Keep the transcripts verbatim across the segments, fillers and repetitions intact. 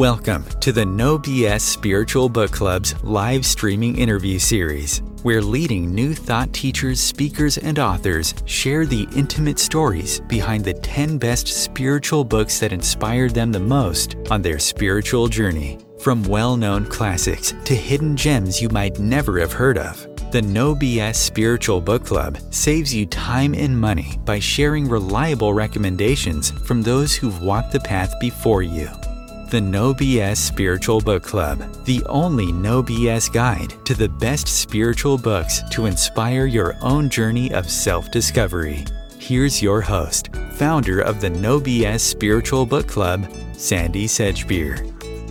Welcome to the No B S Spiritual Book Club's live streaming interview series, where leading new thought teachers, speakers, and authors share the intimate stories behind the ten best spiritual books that inspired them the most on their spiritual journey. From well-known classics to hidden gems you might never have heard of, the No B S Spiritual Book Club saves you time and money by sharing reliable recommendations from those who've walked the path before you. The No B S Spiritual Book Club, the only No B S guide to the best spiritual books to inspire your own journey of self-discovery. Here's your host, founder of the No B S Spiritual Book Club, Sandy Sedgbeer.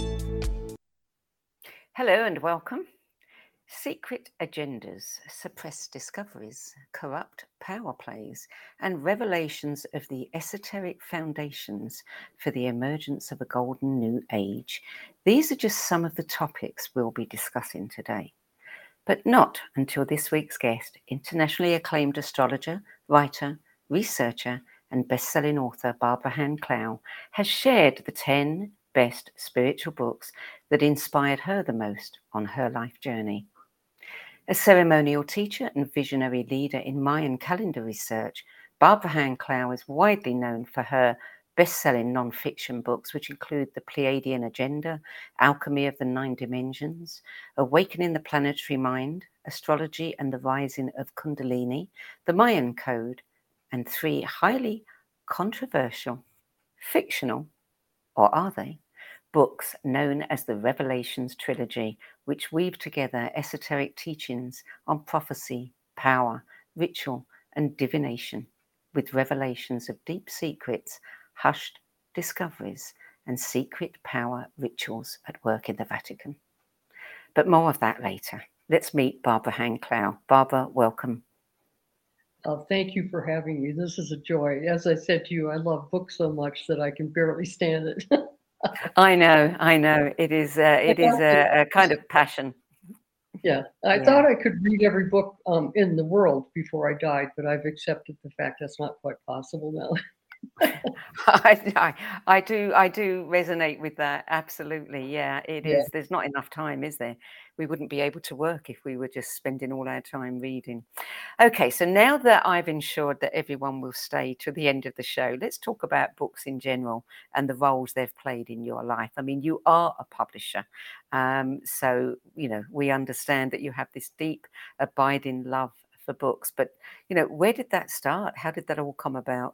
Hello and welcome. Secret agendas, suppressed discoveries, corrupt power plays, and revelations of the esoteric foundations for the emergence of a golden new age. These are just some of the topics we'll be discussing today. But not until this week's guest, internationally acclaimed astrologer, writer, researcher, and best-selling author Barbara Ann Clow has shared the ten best spiritual books that inspired her the most on her life journey. A ceremonial teacher and visionary leader in Mayan calendar research, Barbara Ann Clow is widely known for her best-selling non-fiction books, which include The Pleiadian Agenda, Alchemy of the Nine Dimensions, Awakening the Planetary Mind, Astrology and the Rising of Kundalini, The Mayan Code, and three highly controversial, fictional, or are they, books known as the Revelations Trilogy, which weave together esoteric teachings on prophecy, power, ritual, and divination, with revelations of deep secrets, hushed discoveries, and secret power rituals at work in the Vatican. But more of that later. Let's meet Barbara Ann Clow. Barbara, welcome. Uh, thank you for having me. This is a joy. As I said to you, I love books so much that I can barely stand it. I know, I know. It is, uh, it is a, a kind of passion. Yeah, I Yeah. thought I could read every book um, in the world before I died, but I've accepted the fact that's not quite possible now. I, I, I do, I do resonate with that. Absolutely, yeah. It Yeah. is. There's not enough time, is there? We wouldn't be able to work if we were just spending all our time reading. Okay, so now that I've ensured that everyone will stay to the end of the show, let's talk about books in general and the roles they've played in your life. I mean, you are a publisher, um, so you know we understand that you have this deep, abiding love for books. But you know, where did that start? How did that all come about?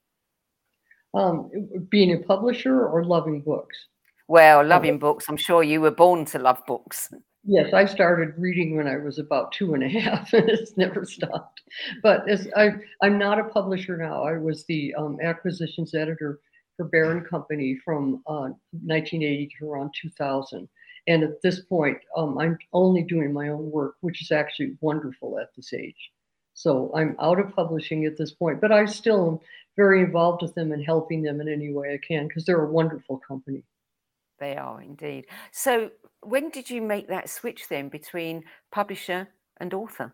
Um, being a publisher or loving books? Well, loving books. I'm sure you were born to love books. Yes, I started reading when I was about two and a half, and it's never stopped. But as I, I'm not a publisher now. I was the um, acquisitions editor for Bear and Company from uh, nineteen eighty to around two thousand. And at this point, um, I'm only doing my own work, which is actually wonderful at this age. So I'm out of publishing at this point, but I still am very involved with them and helping them in any way I can because they're a wonderful company. They are indeed. So when did you make that switch then between publisher and author?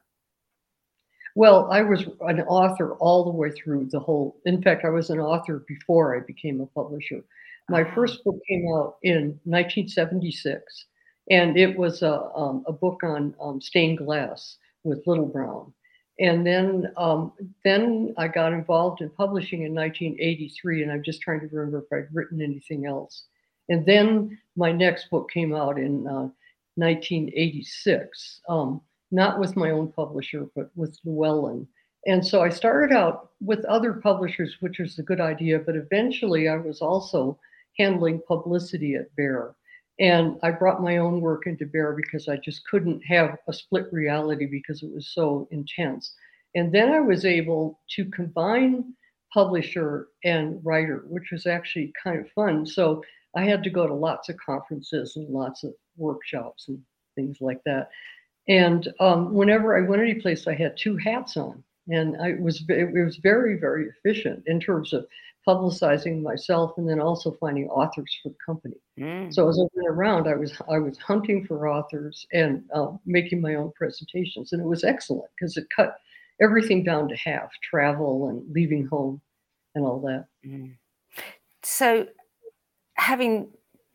Well, I was an author all the way through the whole. In fact, I was an author before I became a publisher. My Ah. first book came out in nineteen seventy-six, and it was a, um, a book on um, stained glass with Little Brown. And then, um, then I got involved in publishing in nineteen eighty-three, and I'm just trying to remember if I'd written anything else. And then my next book came out in uh, nineteen eighty-six. Um, not with my own publisher, but with Llewellyn. And so I started out with other publishers, which was a good idea, but eventually I was also handling publicity at Bear. And I brought my own work into Bear because I just couldn't have a split reality because it was so intense. And then I was able to combine publisher and writer, which was actually kind of fun. So I had to go to lots of conferences and lots of workshops and things like that. And um, whenever I went any place, I had two hats on, and I was it was very, very efficient in terms of publicizing myself and then also finding authors for the company. Mm. So as I went around, I was I was hunting for authors and uh, making my own presentations, and it was excellent because it cut everything down to half: travel and leaving home, and all that. Mm. So, having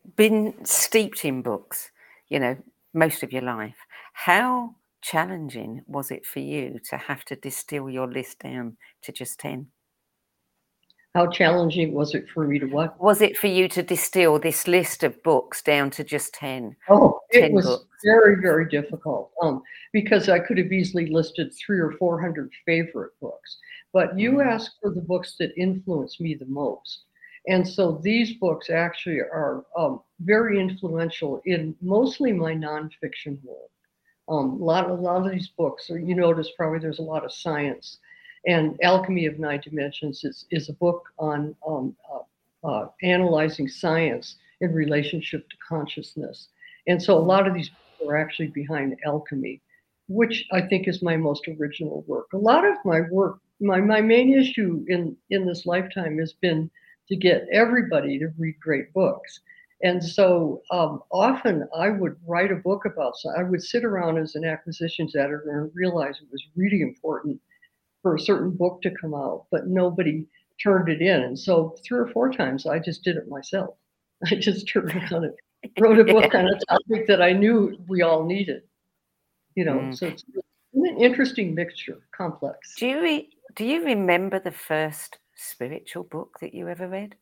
been steeped in books, you know, most of your life. How challenging was it for you to have to distill your list down to just ten? How challenging was it for me to what? Was it for you to distill this list of books down to just ten? Oh, it ten was books. very, very difficult, um, because I could have easily listed three or four hundred favorite books, but you Mm. asked for the books that influenced me the most. And so these books actually are um, very influential in mostly my nonfiction world. Um, a lot, a lot of these books, or you notice probably there's a lot of science. And Alchemy of Nine Dimensions is, is a book on um, uh, uh, analyzing science in relationship to consciousness. And so a lot of these people are actually behind alchemy, which I think is my most original work. A lot of my work, my, my main issue in, in this lifetime has been to get everybody to read great books. And so um, often I would write a book about, so I would sit around as an acquisitions editor and realize it was really important for a certain book to come out, but nobody turned it in. And so three or four times I just did it myself. I just turned around and wrote a book on a topic that I knew we all needed. You know, Mm. so it's an interesting mixture, complex. Do you re- do you remember the first spiritual book that you ever read?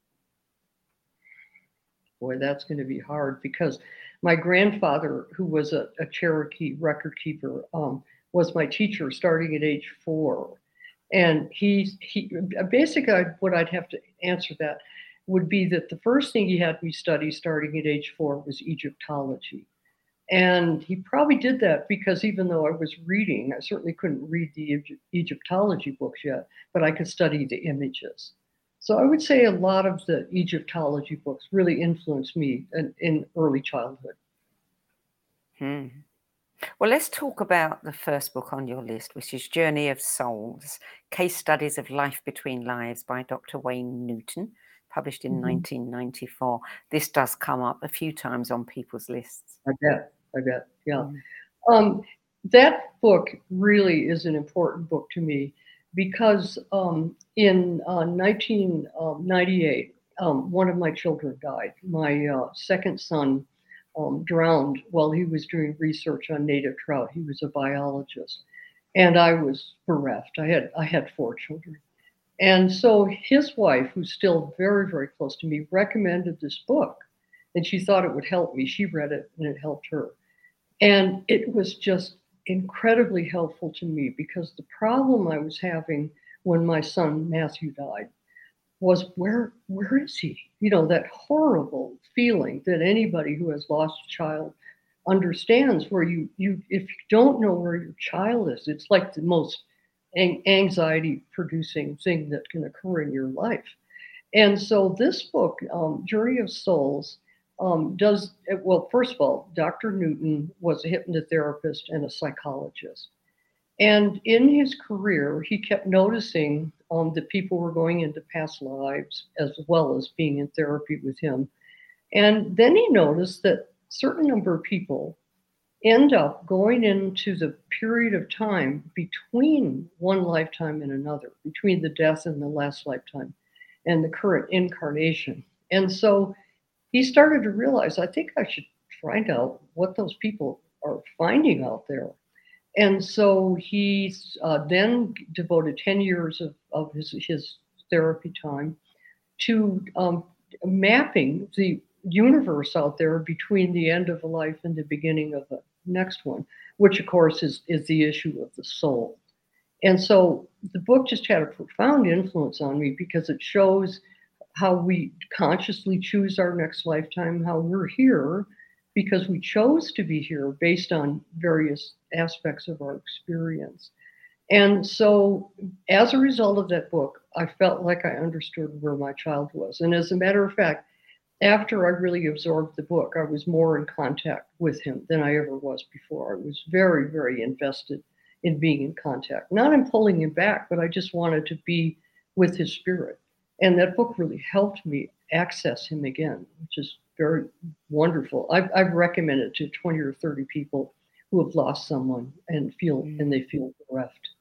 Boy, that's going to be hard because my grandfather, who was a, a Cherokee record keeper, um, was my teacher starting at age four. And he, he basically what I'd have to answer that would be that the first thing he had me study starting at age four was Egyptology. And he probably did that because even though I was reading, I certainly couldn't read the Egyptology books yet, but I could study the images. So I would say a lot of the Egyptology books really influenced me in, in early childhood. Hmm. Well, let's talk about the first book on your list, which is Journey of Souls, Case Studies of Life Between Lives by Doctor Wayne Newton, published in Mhm. nineteen ninety-four. This does come up a few times on people's lists. I bet, I bet, yeah. Mm. Um, that book really is an important book to me because um, in uh, nineteen ninety-eight, um, one of my children died. My uh, second son um, drowned while he was doing research on native trout. He was a biologist, and I was bereft. I had I had four children, and so his wife, who's still very very close to me, recommended this book, and she thought it would help me. She read it, and it helped her. And it was just incredibly helpful to me because the problem I was having when my son Matthew died was where where is he? You know, that horrible feeling that anybody who has lost a child understands, where you you if you don't know where your child is, it's like the most anxiety producing thing that can occur in your life. And so this book, um, Journey of Souls, um, does, well, first of all, Doctor Newton was a hypnotherapist and a psychologist. And in his career, he kept noticing um, that people were going into past lives as well as being in therapy with him. And then he noticed that a certain number of people end up going into the period of time between one lifetime and another, between the death and the last lifetime and the current incarnation. And so he started to realize, I think I should find out what those people are finding out there. And so he uh, then devoted ten years of, of his, his therapy time to um, mapping the universe out there between the end of a life and the beginning of the next one, which of course is, is the issue of the soul. And so the book just had a profound influence on me because it shows how we consciously choose our next lifetime, how we're here because we chose to be here based on various aspects of our experience. And so as a result of that book, I felt like I understood where my child was. And as a matter of fact, after I really absorbed the book, I was more in contact with him than I ever was before. I was very, very invested in being in contact, not in pulling him back, but I just wanted to be with his spirit. And that book really helped me access him again, which is very wonderful. I've, I've recommended it to twenty or thirty people who have lost someone and feel mm. and they feel bereft.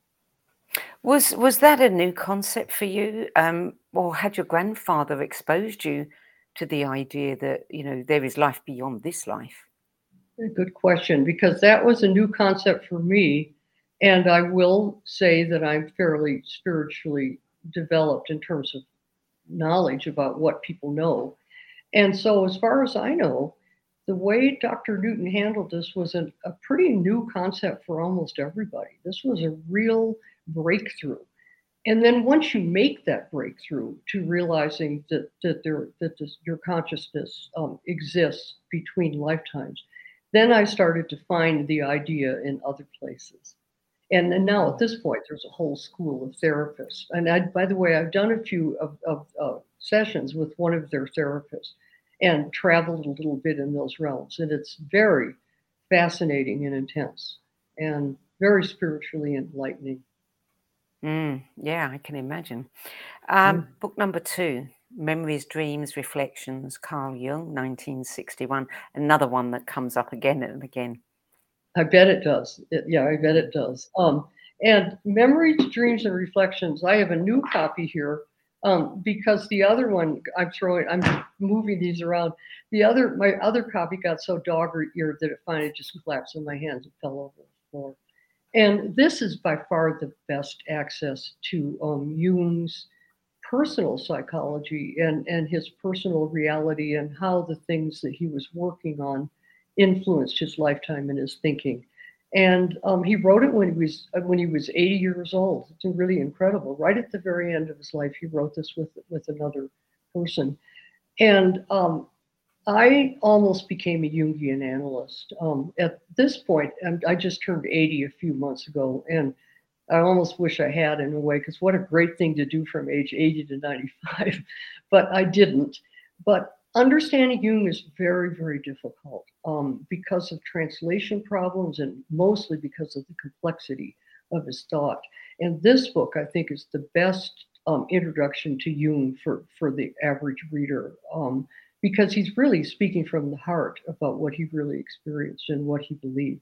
Was was that a new concept for you, um, or had your grandfather exposed you to the idea that, you know, there is life beyond this life? Good question, because that was a new concept for me. And I will say that I'm fairly spiritually developed in terms of knowledge about what people know. And so, as far as I know, the way Doctor Newton handled this was a, a pretty new concept for almost everybody. This was a real breakthrough. And then once you make that breakthrough to realizing that that there that this, your consciousness um, exists between lifetimes, then I started to find the idea in other places. And, and now at this point, there's a whole school of therapists. And I, by the way, I've done a few of, of uh, sessions with one of their therapists and traveled a little bit in those realms. And it's very fascinating and intense and very spiritually enlightening. Mm, yeah, I can imagine. Um, Mm. Book number two, Memories, Dreams, Reflections, Carl Jung, nineteen sixty-one. Another one that comes up again and again. I bet it does. It, yeah, I bet it does. Um, and Memories, Dreams, and Reflections, I have a new copy here um, because the other one, I'm throwing, I'm moving these around. The other, my other copy got so dog-eared that it finally just collapsed in my hands and fell over the floor. And this is by far the best access to um, Jung's personal psychology and, and his personal reality and how the things that he was working on influenced his lifetime and his thinking. And um, he wrote it when he was when he was eighty years old. It's really incredible. Right at the very end of his life, he wrote this with with another person. And um, I almost became a Jungian analyst. Um, at this point, and I just turned eighty a few months ago, and I almost wish I had in a way, because what a great thing to do from age eighty to ninety-five, but I didn't. But understanding Jung is very, very difficult um, because of translation problems and mostly because of the complexity of his thought. And this book, I think, is the best um, introduction to Jung for, for the average reader um, because he's really speaking from the heart about what he really experienced and what he believed.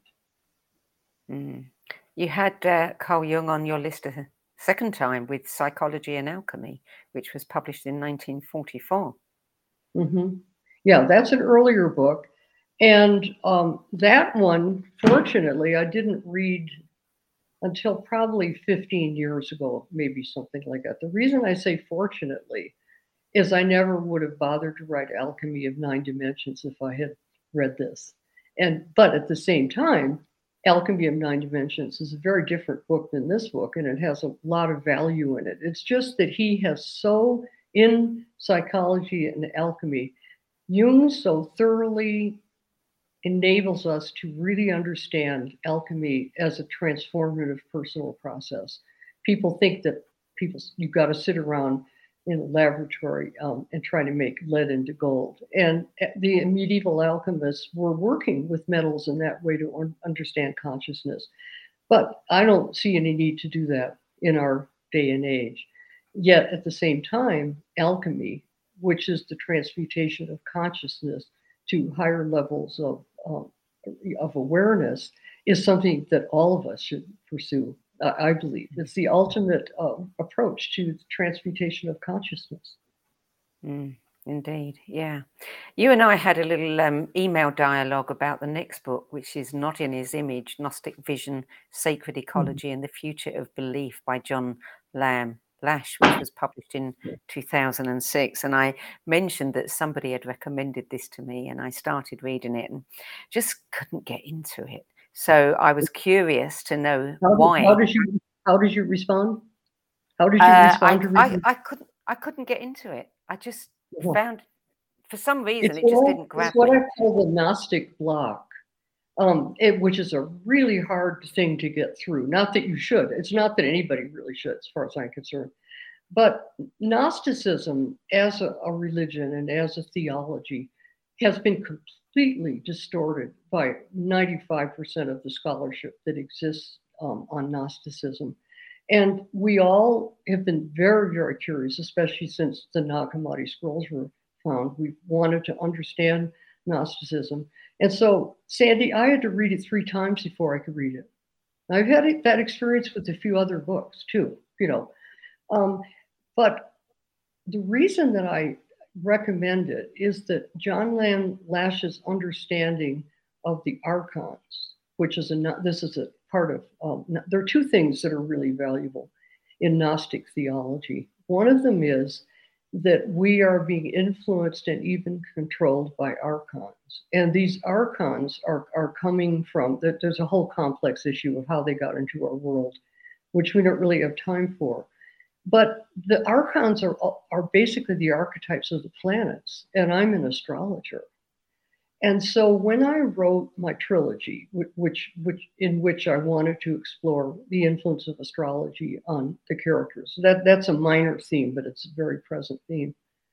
Mm. You had uh, Carl Jung on your list a second time with Psychology and Alchemy, which was published in nineteen forty-four. Mm-hmm. Yeah, that's an earlier book. And um, that one, fortunately, I didn't read until probably fifteen years ago, maybe something like that. The reason I say fortunately is I never would have bothered to write Alchemy of Nine Dimensions if I had read this. And but at the same time, Alchemy of Nine Dimensions is a very different book than this book, and it has a lot of value in it. It's just that he has so, in psychology and alchemy, Jung so thoroughly enables us to really understand alchemy as a transformative personal process. People think that people you've got to sit around in a laboratory um, and try to make lead into gold. And the medieval alchemists were working with metals in that way to understand consciousness. But I don't see any need to do that in our day and age. Yet at the same time, alchemy, which is the transmutation of consciousness to higher levels of, um, of awareness, is something that all of us should pursue. Uh, I believe it's the ultimate uh, approach to the transmutation of consciousness. Mm, indeed, yeah. You and I had a little um, email dialogue about the next book, which is Not in His Image, Gnostic Vision, Sacred Ecology, mm-hmm. and the Future of Belief by John Lamb Lash, which was published in two thousand six. And I mentioned that somebody had recommended this to me, and I started reading it and just couldn't get into it. So I was curious to know how, why. How did you How did you respond? How did you uh, respond I, to reading? I, I couldn't. I couldn't get into it. I just oh. found, for some reason, it's it just what, didn't grab It's what me. I call the Gnostic block, um, it, which is a really hard thing to get through. Not that you should. It's not that anybody really should, as far as I'm concerned. But Gnosticism as a, a religion and as a theology has been completely distorted by ninety-five percent of the scholarship that exists um, on Gnosticism. And we all have been very, very curious, especially since the Nag Hammadi scrolls were found. We wanted to understand Gnosticism. And so, Sandy, I had to read it three times before I could read it. I've had that experience with a few other books too, you know. Um, but the reason that I recommend it is that John Lam Lash's understanding of the archons, which is a this is a part of um, there are two things that are really valuable in Gnostic theology. One of them is that we are being influenced and even controlled by archons, and these archons are are coming from that. There's a whole complex issue of how they got into our world, which we don't really have time for. But the archons are, are basically the archetypes of the planets, and I'm an astrologer. And so when I wrote my trilogy, which, which, in which I wanted to explore the influence of astrology on the characters, that, that's a minor theme, but it's a very present theme.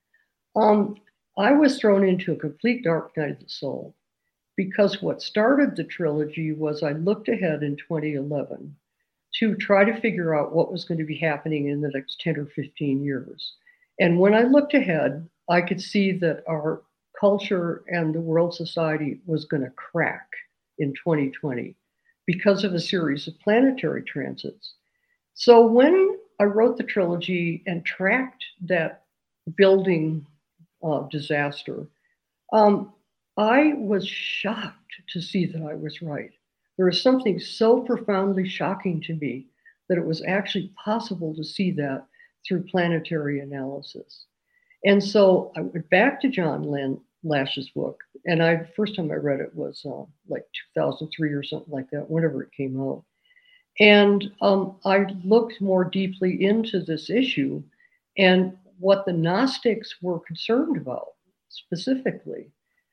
Um, I was thrown into a complete dark night of the soul, because what started the trilogy was I looked ahead in twenty eleven to try to figure out what was going to be happening in the next ten or fifteen years. And when I looked ahead, I could see that our culture and the world society was going to crack in twenty twenty because of a series of planetary transits. So when I wrote the trilogy and tracked that building uh, disaster, um, I was shocked to see that I was right. There was something so profoundly shocking to me that it was actually possible to see that through planetary analysis. And so I went back to John Lam Lash's book, and I first time I read it was uh, like two thousand three or something like that, whenever it came out. And um, I looked more deeply into this issue and what the Gnostics were concerned about specifically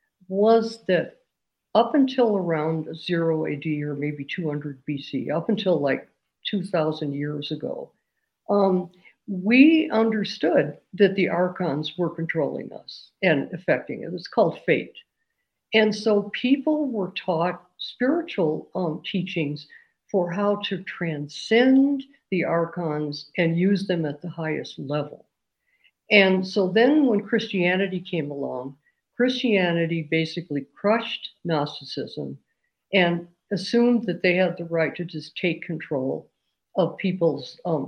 was that up until around zero A D or maybe two hundred B C, up until like two thousand years ago, um, we understood that the archons were controlling us and affecting it. It's called fate. And so people were taught spiritual um, teachings for how to transcend the archons and use them at the highest level. And so then when Christianity came along, Christianity basically crushed Gnosticism and assumed that they had the right to just take control of people's um,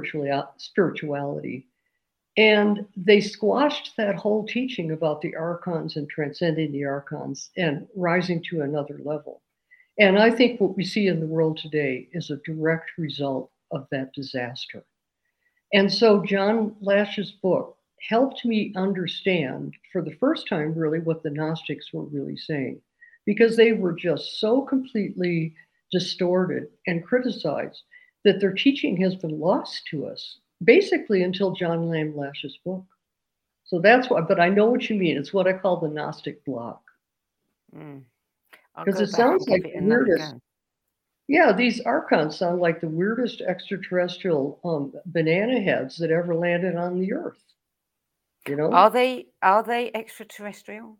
spirituality. And they squashed that whole teaching about the archons and transcending the archons and rising to another level. And I think what we see in the world today is a direct result of that disaster. And so John Lash's book helped me understand for the first time really what the Gnostics were really saying, because they were just so completely distorted and criticized that their teaching has been lost to us basically until John Lam Lash's book. So that's what, but I know what you mean. It's what I call the Gnostic block. Mm. Because it sounds like the weirdest. Yeah, these archons sound like the weirdest extraterrestrial um, banana heads that ever landed on the Earth. You know, are they are they extraterrestrial?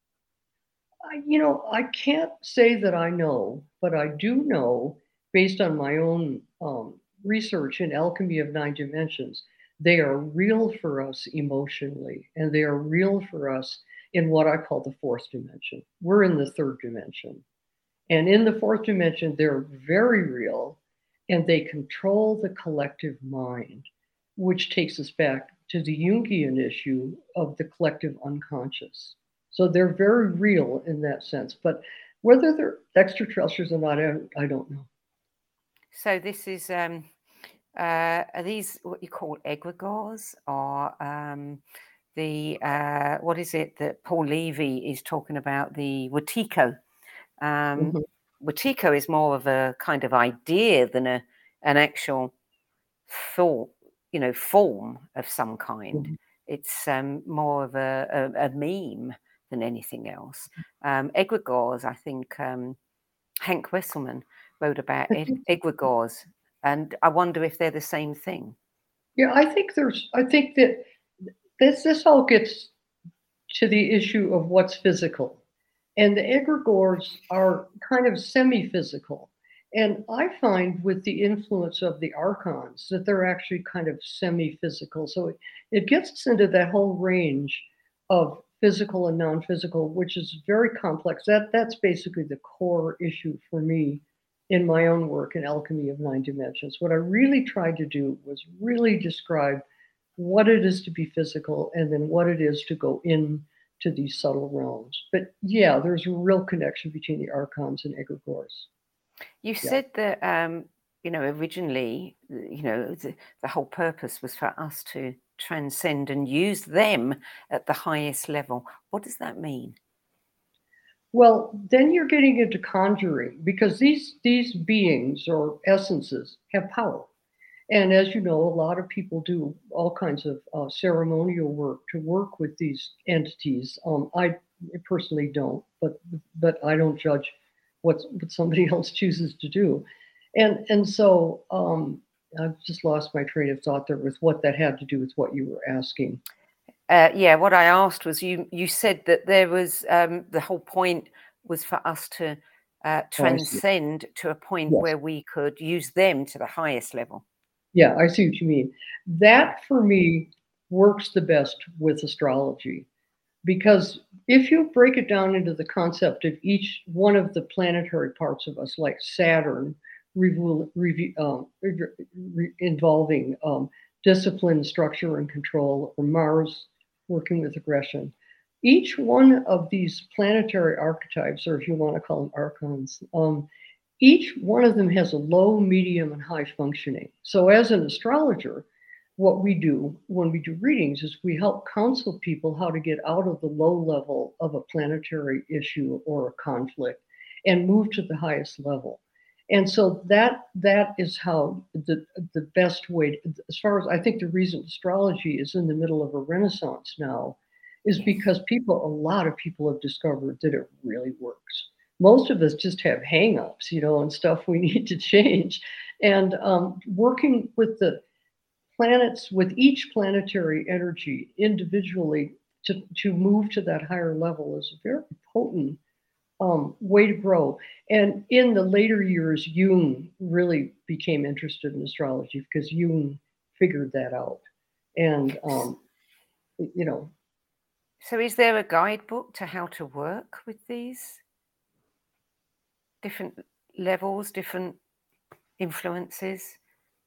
I, you know, I can't say that I know, but I do know, based on my own um, research in Alchemy of Nine Dimensions, they are real for us emotionally, and they are real for us in what I call the fourth dimension. We're in the third dimension. And in the fourth dimension, they're very real, and they control the collective mind, which takes us back to the Jungian issue of the collective unconscious. So they're very real in that sense. But whether they're extraterrestrials or not, I, I don't know. So this is, um, uh, are these what you call egregores, or um, the, uh, what is it that Paul Levy is talking about, the Wetiko? Um, mm-hmm. Wetiko is more of a kind of idea than a an actual thought, you know, form of some kind. Mm-hmm. It's um, more of a, a, a meme than anything else. Um, egregores, I think um, Hank Wesselman wrote about eg- egregores, and I wonder if they're the same thing. Yeah, I think there's, I think that this, this all gets to the issue of what's physical. And the egregores are kind of semi-physical. And I find with the influence of the archons that they're actually kind of semi-physical. So it, it gets us into that whole range of physical and non-physical, which is very complex. That, that's basically the core issue for me in my own work in Alchemy of Nine Dimensions. What I really tried to do was really describe what it is to be physical, and then what it is to go in to these subtle realms. But yeah, there's a real connection between the archons and egregores. You Yeah. said that, um, you know, originally, you know, the, the whole purpose was for us to transcend and use them at the highest level. What does that mean? Well, then you're getting into conjuring, because these these beings or essences have power. And as you know, a lot of people do all kinds of uh, ceremonial work to work with these entities. Um, I personally don't, but but I don't judge what what somebody else chooses to do. And and so um, I've just lost my train of thought there with what that had to do with what you were asking. Uh, yeah, what I asked was, you you said that there was um, the whole point was for us to uh, Oh, I see. transcend to a point Yes. where we could use them to the highest level. Yeah, I see what you mean. That for me works the best with astrology, because if you break it down into the concept of each one of the planetary parts of us, like Saturn, revol- rev- um, re- involving um, discipline, structure, and control, or Mars working with aggression, each one of these planetary archetypes, or if you want to call them archons, um, each one of them has a low, medium, and high functioning. So, as an astrologer, what we do when we do readings is we help counsel people how to get out of the low level of a planetary issue or a conflict and move to the highest level. And so that that is how the the best way, as far as I think, the reason astrology is in the middle of a renaissance now is Yes. because people, a lot of people have discovered that it really works. Most of us just have hangups, you know, and stuff we need to change. And um, working with the planets, with each planetary energy individually to, to move to that higher level is a very potent um, way to grow. And in the later years, Jung really became interested in astrology because Jung figured that out. And, um, you know. So is there a guidebook to how to work with these different levels, different influences?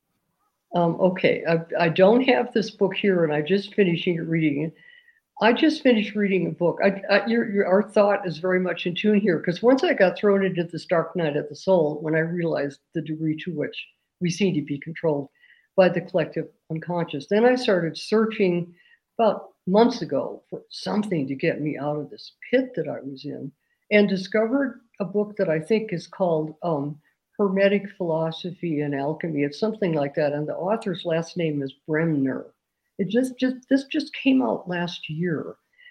Um, okay, I, I don't have this book here, and I just finishing reading it. I just finished reading a book. I, I, your, your, our thought is very much in tune here, because once I got thrown into this dark night of the soul, when I realized the degree to which we seem to be controlled by the collective unconscious, then I started searching about months ago for something to get me out of this pit that I was in, and discovered a book that I think is called um, Hermetic Philosophy and Alchemy. It's something like that, and the author's last name is Bremner. It just, just this just came out last year,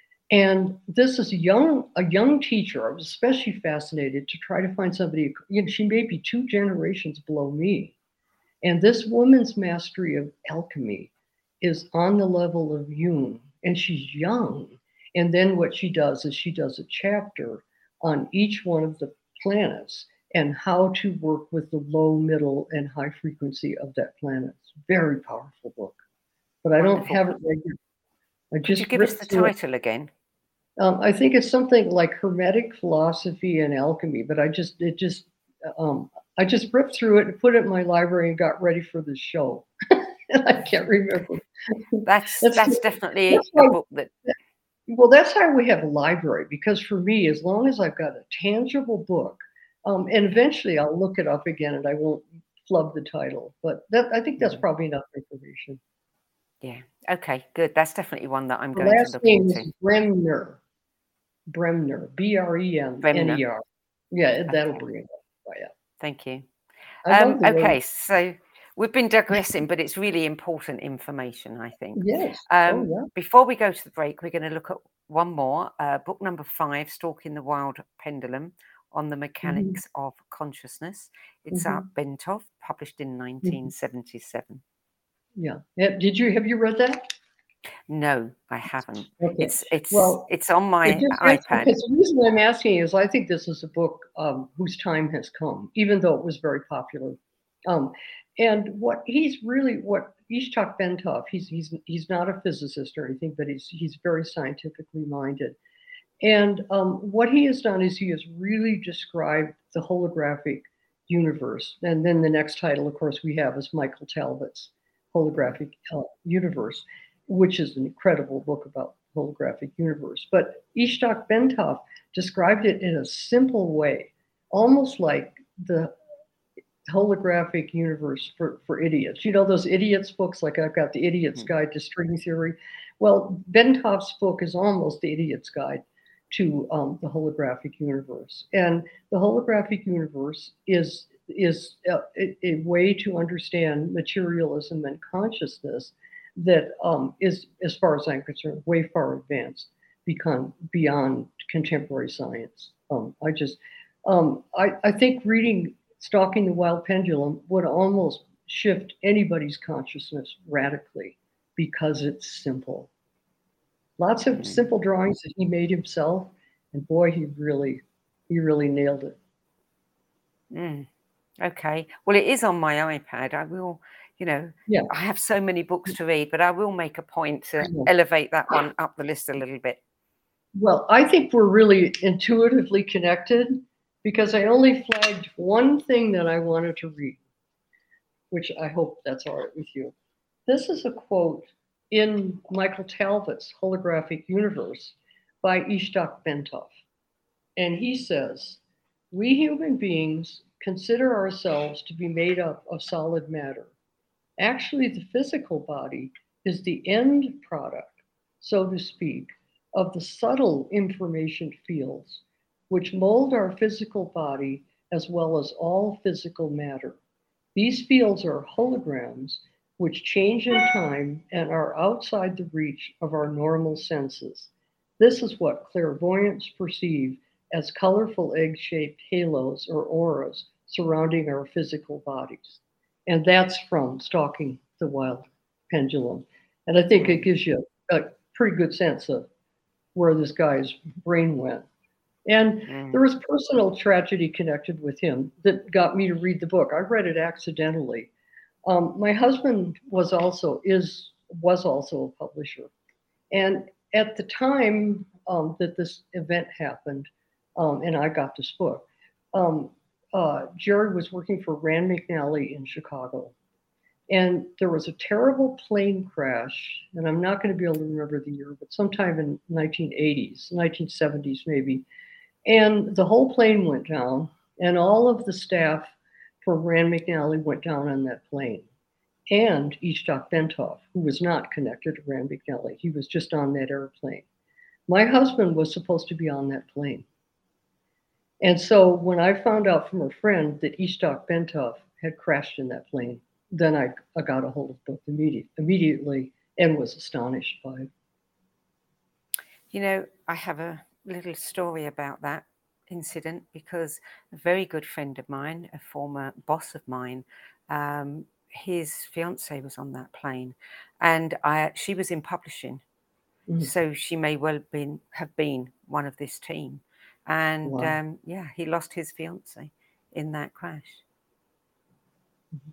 and this is a young a young teacher. I was especially fascinated to try to find somebody. You know, she may be two generations below me, and this woman's mastery of alchemy is on the level of Jung, and she's young. And then what she does is she does a chapter on each one of the planets and how to work with the low, middle, and high frequency of that planet. It's a very powerful book. But I don't Wonderful. have it right here. I Could just you give us the ripped through it. title again? Um, I think it's something like Hermetic Philosophy and Alchemy, but I just it just um, I just ripped through it and put it in my library and got ready for the show. And I can't remember. That's That's that's the- definitely that's a why- book that Well, that's how we have a library, because for me, as long as I've got a tangible book, um, and eventually I'll look it up again and I won't flub the title, but that I think that's Mhm. probably enough information. Yeah. Okay, good. That's definitely one that I'm The going to last look name into. is Bremner. Bremner, B R E M N E R. Yeah, that'll Okay. bring it up. Oh, yeah. Thank you. I Um, love the way- okay, so we've been digressing, but it's really important information, I think. Yes. Um, Oh, yeah. Before we go to the break, we're going to look at one more, uh, book number five, Stalking the Wild Pendulum on the Mechanics of Consciousness. It's Mhm. Art Bentov, published in nineteen seventy-seven. Yeah. Yeah. Did you have you read that? No, I haven't. Okay. It's it's Well, it's on my It just asks, iPad. because the reason I'm asking is I think this is a book um, whose time has come, even though it was very popular. Um, and what he's really, what Ishtak Bentov, he's he's he's not a physicist or anything, but he's he's very scientifically minded. And um, what he has done is he has really described the holographic universe. And then the next title, of course, we have is Michael Talbot's Holographic uh, Universe, which is an incredible book about holographic universe. But Ishtok Bentov described it in a simple way, almost like the holographic universe for, for idiots. You know, those idiots books, like I've got the Idiot's mm-hmm. Guide to String Theory. Well, Bentov's book is almost the Idiot's Guide to um, the holographic universe. And the holographic universe is, is a, a way to understand materialism and consciousness that um, is, as far as I'm concerned, way far advanced, become beyond contemporary science. Um, I just, um, I, I think reading Stalking the Wild Pendulum would almost shift anybody's consciousness radically because it's simple. Lots of mm-hmm. simple drawings that he made himself, and boy, he really, he really nailed it. Mm. Okay. Well, it is on my iPad. I will, you know, yeah. I have so many books to read, but I will make a point to elevate that one up the list a little bit. Well, I think we're really intuitively connected because I only flagged one thing that I wanted to read, which I hope that's all right with you. This is a quote in Michael Talbot's Holographic Universe by Ishtok Bentov. And he says, "We human beings consider ourselves to be made up of solid matter. Actually, the physical body is the end product, so to speak, of the subtle information fields which mold our physical body as well as all physical matter. These fields are holograms which change in time and are outside the reach of our normal senses. This is what clairvoyants perceive as colorful egg-shaped halos or auras surrounding our physical bodies." And that's from Stalking the Wild Pendulum. And I think it gives you a, a pretty good sense of where this guy's brain went. And mm. there was personal tragedy connected with him that got me to read the book. I read it accidentally. Um, my husband was also is was also a publisher, and at the time um, that this event happened, um, and I got this book, um, uh, Jerry was working for Rand McNally in Chicago, and there was a terrible plane crash, and I'm not going to be able to remember the year, but sometime in nineteen eighties, nineteen seventies maybe. And the whole plane went down, and all of the staff from Rand McNally went down on that plane. And Ishtok Bentov, who was not connected to Rand McNally, he was just on that airplane. My husband was supposed to be on that plane. And so when I found out from a friend that Ishtok Bentov had crashed in that plane, then I, I got a hold of the book immediate, immediately and was astonished by it. You know, I have a little story about that incident because a very good friend of mine, a former boss of mine, um, his fiance was on that plane, and I she was in publishing, mm-hmm. so she may well been have been one of this team, and wow. um, yeah, he lost his fiance in that crash. Mm-hmm.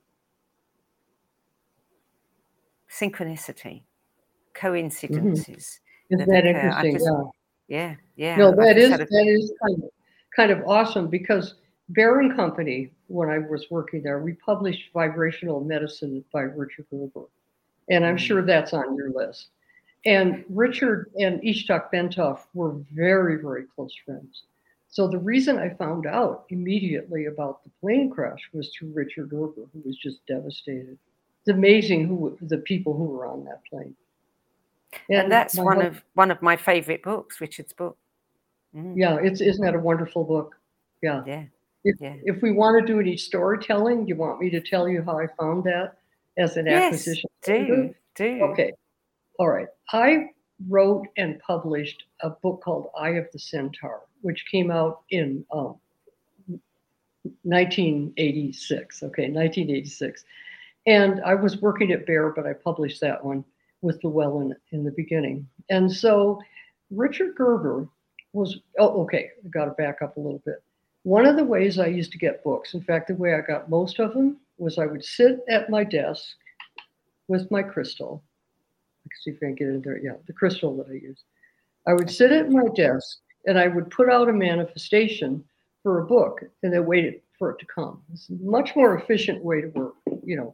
Synchronicity, coincidences. Mm-hmm. Isn't that, that interesting? Just, yeah. Yeah, yeah. No, that is a... that is kind of kind of awesome because Baron Company, when I was working there, we published Vibrational Medicine by Richard Gerber, and I'm mm. sure that's on your list. And Richard and Ishtok Bentov were very, very close friends. So the reason I found out immediately about the plane crash was through Richard Gerber, who was just devastated. It's amazing who the people who were on that plane. And, and that's one husband, of one of my favorite books, Richard's book. Mm. Yeah, it's isn't that a wonderful book? Yeah. Yeah. If, yeah. if we want to do any storytelling, you want me to tell you how I found that as an yes, acquisition? do, do. Okay. All right. I wrote and published a book called Eye of the Centaur, which came out in um, nineteen eighty-six. Okay, nineteen eighty-six. And I was working at Bear, but I published that one with Llewellyn in the beginning. And so Richard Gerber was, oh, okay, I got to back up a little bit. One of the ways I used to get books, in fact, the way I got most of them, was I would sit at my desk with my crystal. Let's see if I can get it in there. Yeah, the crystal that I use. I would sit at my desk and I would put out a manifestation for a book and then wait for it to come. It's a much more efficient way to work, you know,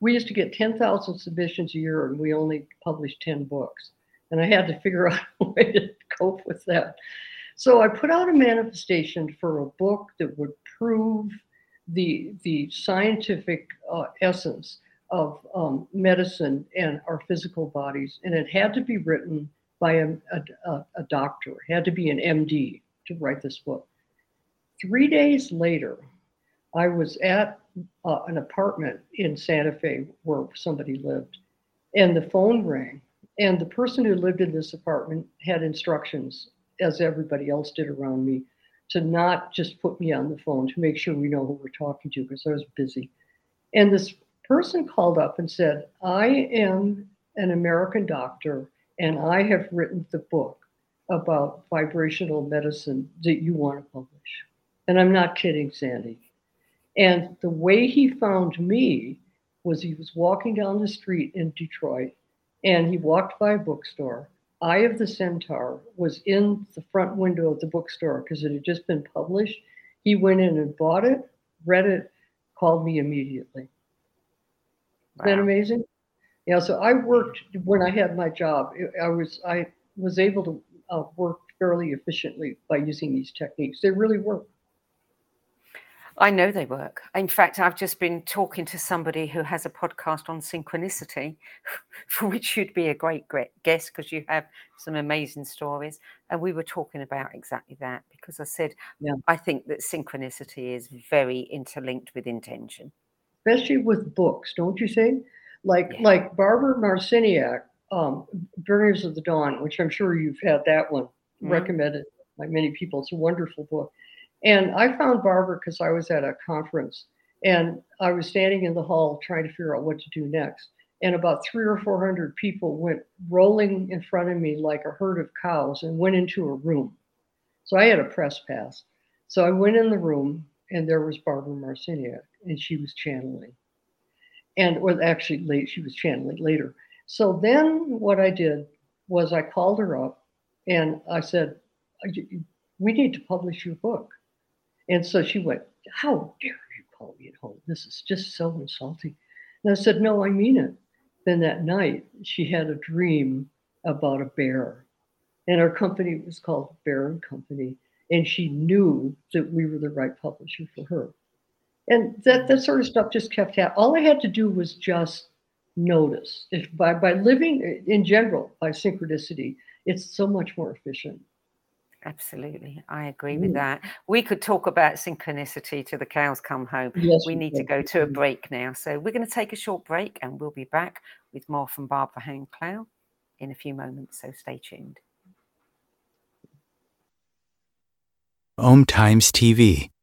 we used to get ten thousand submissions a year, and we only published ten books. And I had to figure out a way to cope with that. So I put out a manifestation for a book that would prove the, the scientific uh, essence of um, medicine and our physical bodies. And it had to be written by a, a, a doctor, it had to be an M D to write this book. Three days later, I was at uh, an apartment in Santa Fe where somebody lived, and the phone rang. And the person who lived in this apartment had instructions, as everybody else did around me, to not just put me on the phone, to make sure we know who we're talking to, because I was busy. And this person called up and said, I am an American doctor, and I have written the book about vibrational medicine that you want to publish. And I'm not kidding, Sandy. And the way he found me was he was walking down the street in Detroit, and he walked by a bookstore. Eye of the Centaur was in the front window of the bookstore because it had just been published. He went in and bought it, read it, called me immediately. Wow. Isn't that amazing? Yeah, so I worked when I had my job. I was I was able to uh, work fairly efficiently by using these techniques. They really work. I know they work. In fact, I've just been talking to somebody who has a podcast on synchronicity, for which you'd be a great, great guest because you have some amazing stories. And we were talking about exactly that because I said, yeah. I think that synchronicity is very interlinked with intention. Especially with books, don't you say? Like, yeah. like Barbara Marciniak, um, Burners of the Dawn, which I'm sure you've had that one mm-hmm. recommended by many people. It's a wonderful book. And I found Barbara because I was at a conference and I was standing in the hall trying to figure out what to do next. And about three or four hundred people went rolling in front of me like a herd of cows and went into a room. So I had a press pass. So I went in the room and there was Barbara Marciniak and she was channeling. And well, actually late, she was channeling later. So then what I did was I called her up and I said, we need to publish your book. And so she went, how dare you call me at home? This is just so insulting. And I said, no, I mean it. Then that night, she had a dream about a bear. And our company was called Bear and Company. And she knew that we were the right publisher for her. And that, that sort of stuff just kept happening. All I had to do was just notice. If by, by living in general, by synchronicity, it's so much more efficient. Absolutely. I agree with that. We could talk about synchronicity till the cows come home. Yes, we need to go to a break now. So we're going to take a short break and we'll be back with more from Barbara Hand-Clough in a few moments. So stay tuned. Om Times T V.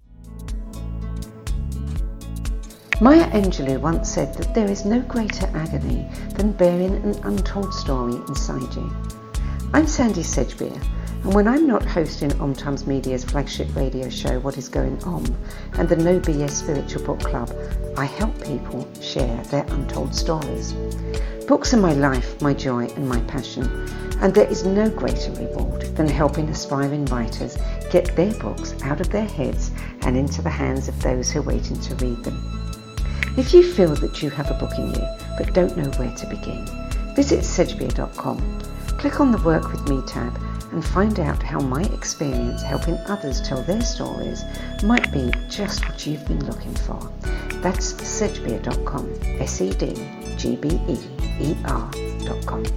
Maya Angelou once said that there is no greater agony than bearing an untold story inside you. I'm Sandy Sedgbeer. And when I'm not hosting Om Times Media's flagship radio show, What Is Going On, and the No B S Spiritual Book Club, I help people share their untold stories. Books are my life, my joy, and my passion, and there is no greater reward than helping aspiring writers get their books out of their heads and into the hands of those who are waiting to read them. If you feel that you have a book in you, but don't know where to begin, visit sedgbeer dot com. Click on the Work With Me tab and find out how my experience helping others tell their stories might be just what you've been looking for. That's sedgbeer dot com, S E D G B E E R dot com.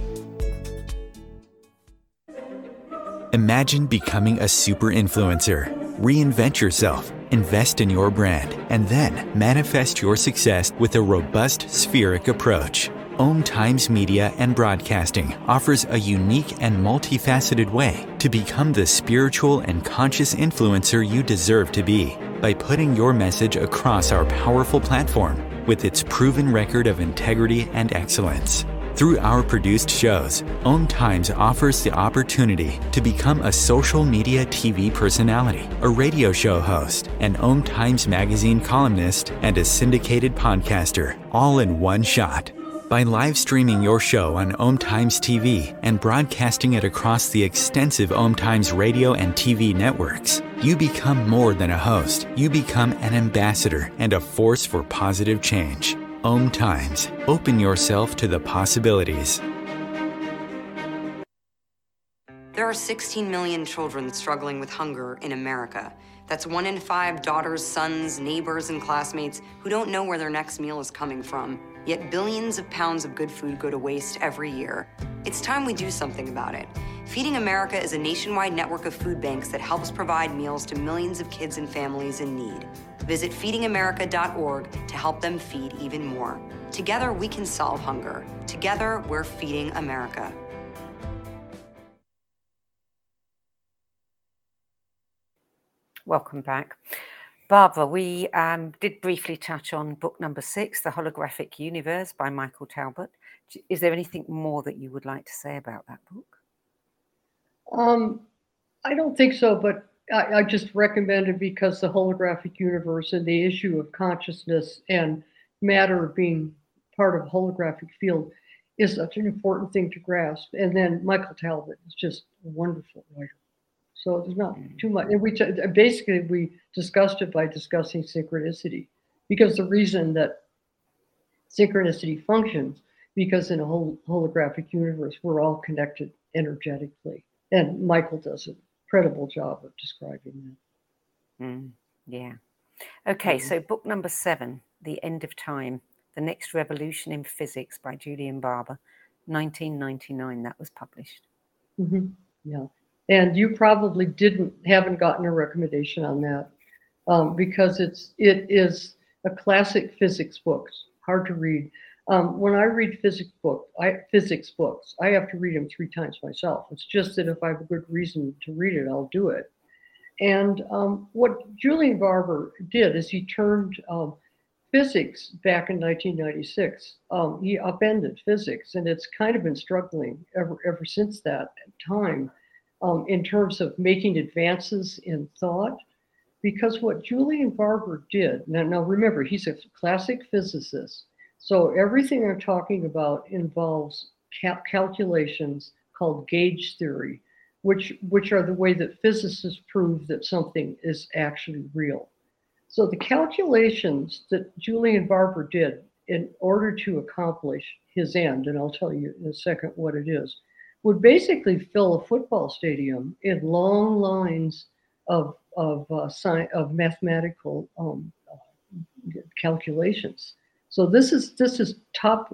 Imagine becoming a super influencer. Reinvent yourself, invest in your brand, and then manifest your success with a robust spheric approach. Om Times Media and Broadcasting offers a unique and multifaceted way to become the spiritual and conscious influencer you deserve to be by putting your message across our powerful platform with its proven record of integrity and excellence. Through our produced shows, Om Times offers the opportunity to become a social media T V personality, a radio show host, an Om Times magazine columnist, and a syndicated podcaster, all in one shot. By live streaming your show on Om Times T V and broadcasting it across the extensive Om Times radio and T V networks, you become more than a host. You become an ambassador and a force for positive change. Om Times. Open yourself to the possibilities. There are sixteen million children struggling with hunger in America. That's one in five daughters, sons, neighbors, and classmates who don't know where their next meal is coming from. Yet billions of pounds of good food go to waste every year. It's time we do something about it. Feeding America is a nationwide network of food banks that helps provide meals to millions of kids and families in need. Visit feeding america dot org to help them feed even more. Together, we can solve hunger. Together, we're feeding America. Welcome back. Barbara, we um, did briefly touch on book number six, The Holographic Universe by Michael Talbot. Is there anything more that you would like to say about that book? Um, I don't think so, but I, I just recommend it because the holographic universe and the issue of consciousness and matter being part of a holographic field is such an important thing to grasp. And then Michael Talbot is just a wonderful writer. So there's not too much. And we t- basically we discussed it by discussing synchronicity, because the reason that synchronicity functions because in a whole holographic universe we're all connected energetically, and Michael does an incredible job of describing that. Mm, yeah. Okay, Mm-hmm. so book number seven, The End of Time: The Next Revolution in Physics by Julian Barber, nineteen ninety-nine. That was published. Mm-hmm. Yeah. And you probably didn't, haven't gotten a recommendation on that um, because it's, it is a classic physics book, hard to read. Um, when I read physics book, I, physics books, I have to read them three times myself. It's just that if I have a good reason to read it, I'll do it. And um, what Julian Barber did is he turned um, physics back in nineteen ninety-six. Um, he upended physics, and it's kind of been struggling ever ever since that time. Um, in terms of making advances in thought, because what Julian Barber did, now, now remember, he's a classic physicist, so everything I'm talking about involves cal- calculations called gauge theory, which, which are the way that physicists prove that something is actually real. So the calculations that Julian Barber did in order to accomplish his end, and I'll tell you in a second what it is, would basically fill a football stadium in long lines of of uh, sci- of mathematical um, uh, calculations. So this is this is top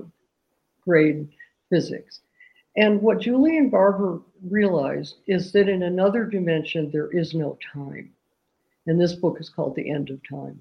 grade physics. And what Julian Barber realized is that in another dimension there is no time. And this book is called The End of Time.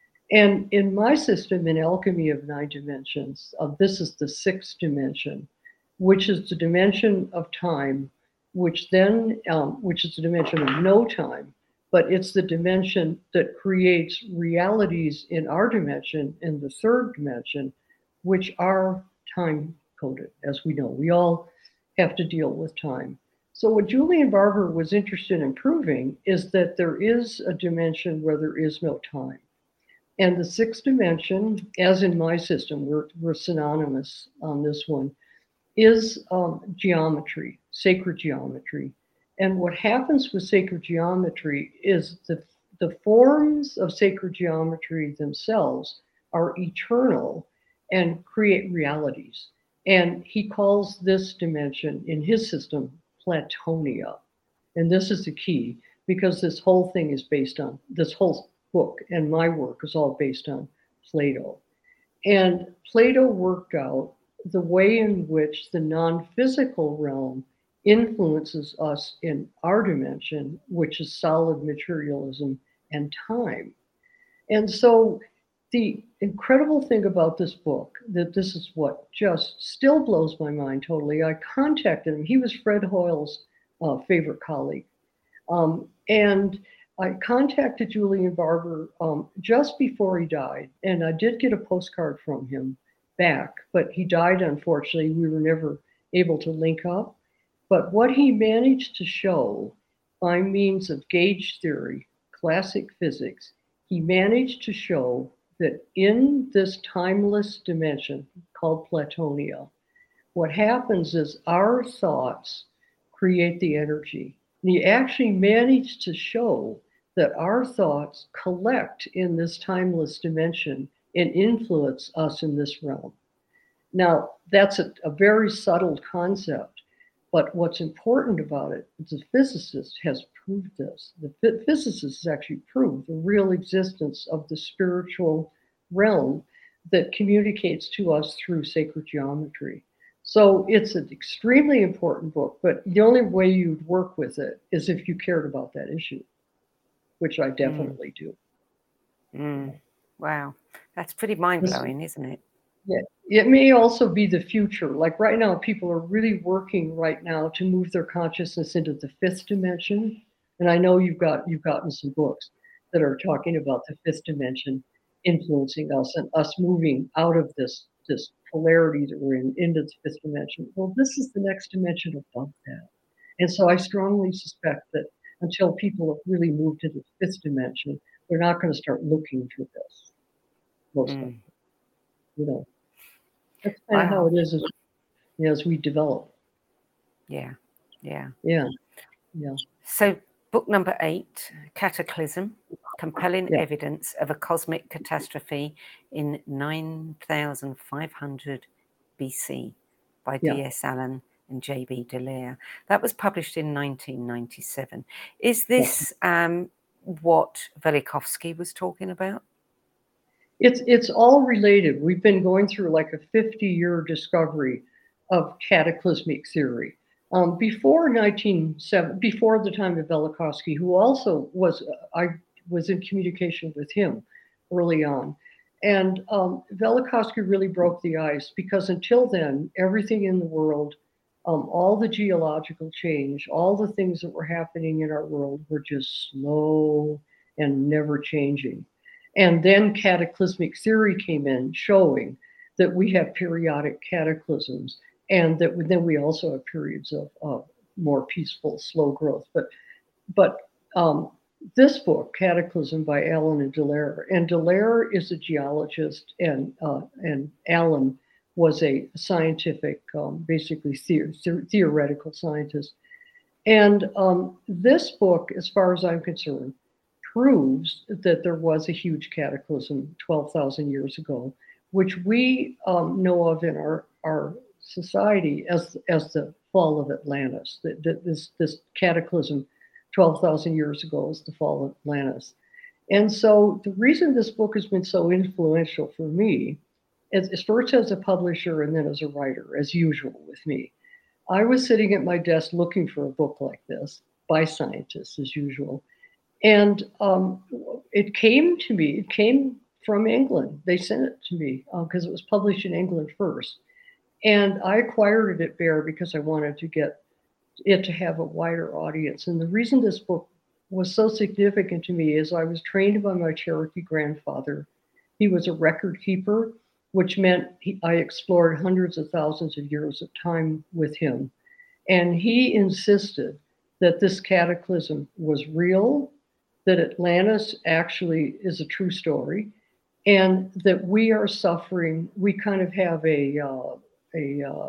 And in my system, in Alchemy of Nine Dimensions, uh, this is the sixth dimension, which is the dimension of time, which then, um, which is the dimension of no time, but it's the dimension that creates realities in our dimension, in the third dimension, which are time coded, as we know. We all have to deal with time. So what Julian Barber was interested in proving is that there is a dimension where there is no time. And the sixth dimension, as in my system, we're, we're synonymous on this one, is um, geometry, sacred geometry. And what happens with sacred geometry is that the forms of sacred geometry themselves are eternal and create realities. And he calls this dimension in his system Platonia. And this is the key, because this whole thing is based on, this whole book and my work is all based on Plato. And Plato worked out the way in which the non-physical realm influences us in our dimension, which is solid materialism and time. And so the incredible thing about this book, that this is what just still blows my mind totally. I contacted him. He was Fred Hoyle's uh, favorite colleague. Um, and I contacted Julian Barber um, just before he died. And I did get a postcard from him back, but he died, unfortunately. We were never able to link up. But what he managed to show by means of gauge theory, classic physics, he managed to show that in this timeless dimension called Platonia, what happens is our thoughts create the energy. And he actually managed to show that our thoughts collect in this timeless dimension and influence us in this realm. Now, that's a, a very subtle concept, but what's important about it is the physicist has proved this. The physicist has actually proved the real existence of the spiritual realm that communicates to us through sacred geometry. So it's an extremely important book, but the only way you'd work with it is if you cared about that issue, which I definitely mm. do. Mm. Wow. That's pretty mind-blowing, isn't it? Yeah. It may also be the future. Like right now, people are really working right now to move their consciousness into the fifth dimension. And I know you've got you've gotten some books that are talking about the fifth dimension influencing us and us moving out of this this polarity that we're in into the fifth dimension. Well, this is the next dimension above that. And so I strongly suspect that until people have really moved to the fifth dimension, they're not going to start looking for this. Most mm. likely. You know. That's kind of wow. how it is as, you know, as we develop. Yeah. Yeah. Yeah. Yeah. So book number eight, Cataclysm, Compelling yeah. Evidence of a Cosmic Catastrophe in nine thousand five hundred B C by yeah. D S Allen and J B Dallaire. That was published in nineteen ninety-seven. Is this yeah. um, what Velikovsky was talking about? It's it's all related. We've been going through like a fifty-year discovery of cataclysmic theory. Um, before nineteen seventy, before the time of Velikovsky, who also was, uh, I was in communication with him early on. And um, Velikovsky really broke the ice because until then, everything in the world, um, all the geological change, all the things that were happening in our world were just slow and never changing. And then cataclysmic theory came in, showing that we have periodic cataclysms, and that then we also have periods of uh, more peaceful, slow growth. But, but um, this book, Cataclysm by Allen and Dallaire, and Dallaire is a geologist, and uh, and Allen was a scientific, um, basically the- the- theoretical scientist. And um, this book, as far as I'm concerned, proves that there was a huge cataclysm twelve thousand years ago, which we um, know of in our, our society as, as the fall of Atlantis. That, that this, this cataclysm twelve thousand years ago is the fall of Atlantis. And so the reason this book has been so influential for me is, is first as a publisher and then as a writer, as usual with me. I was sitting at my desk looking for a book like this by scientists, as usual. And um, it came to me, it came from England. They sent it to me because uh, it was published in England first. And I acquired it at Bear because I wanted to get it to have a wider audience. And the reason this book was so significant to me is I was trained by my Cherokee grandfather. He was a record keeper, which meant he, I explored hundreds of thousands of years of time with him. And he insisted that this cataclysm was real, that Atlantis actually is a true story, and that we are suffering. We kind of have a, uh, a uh,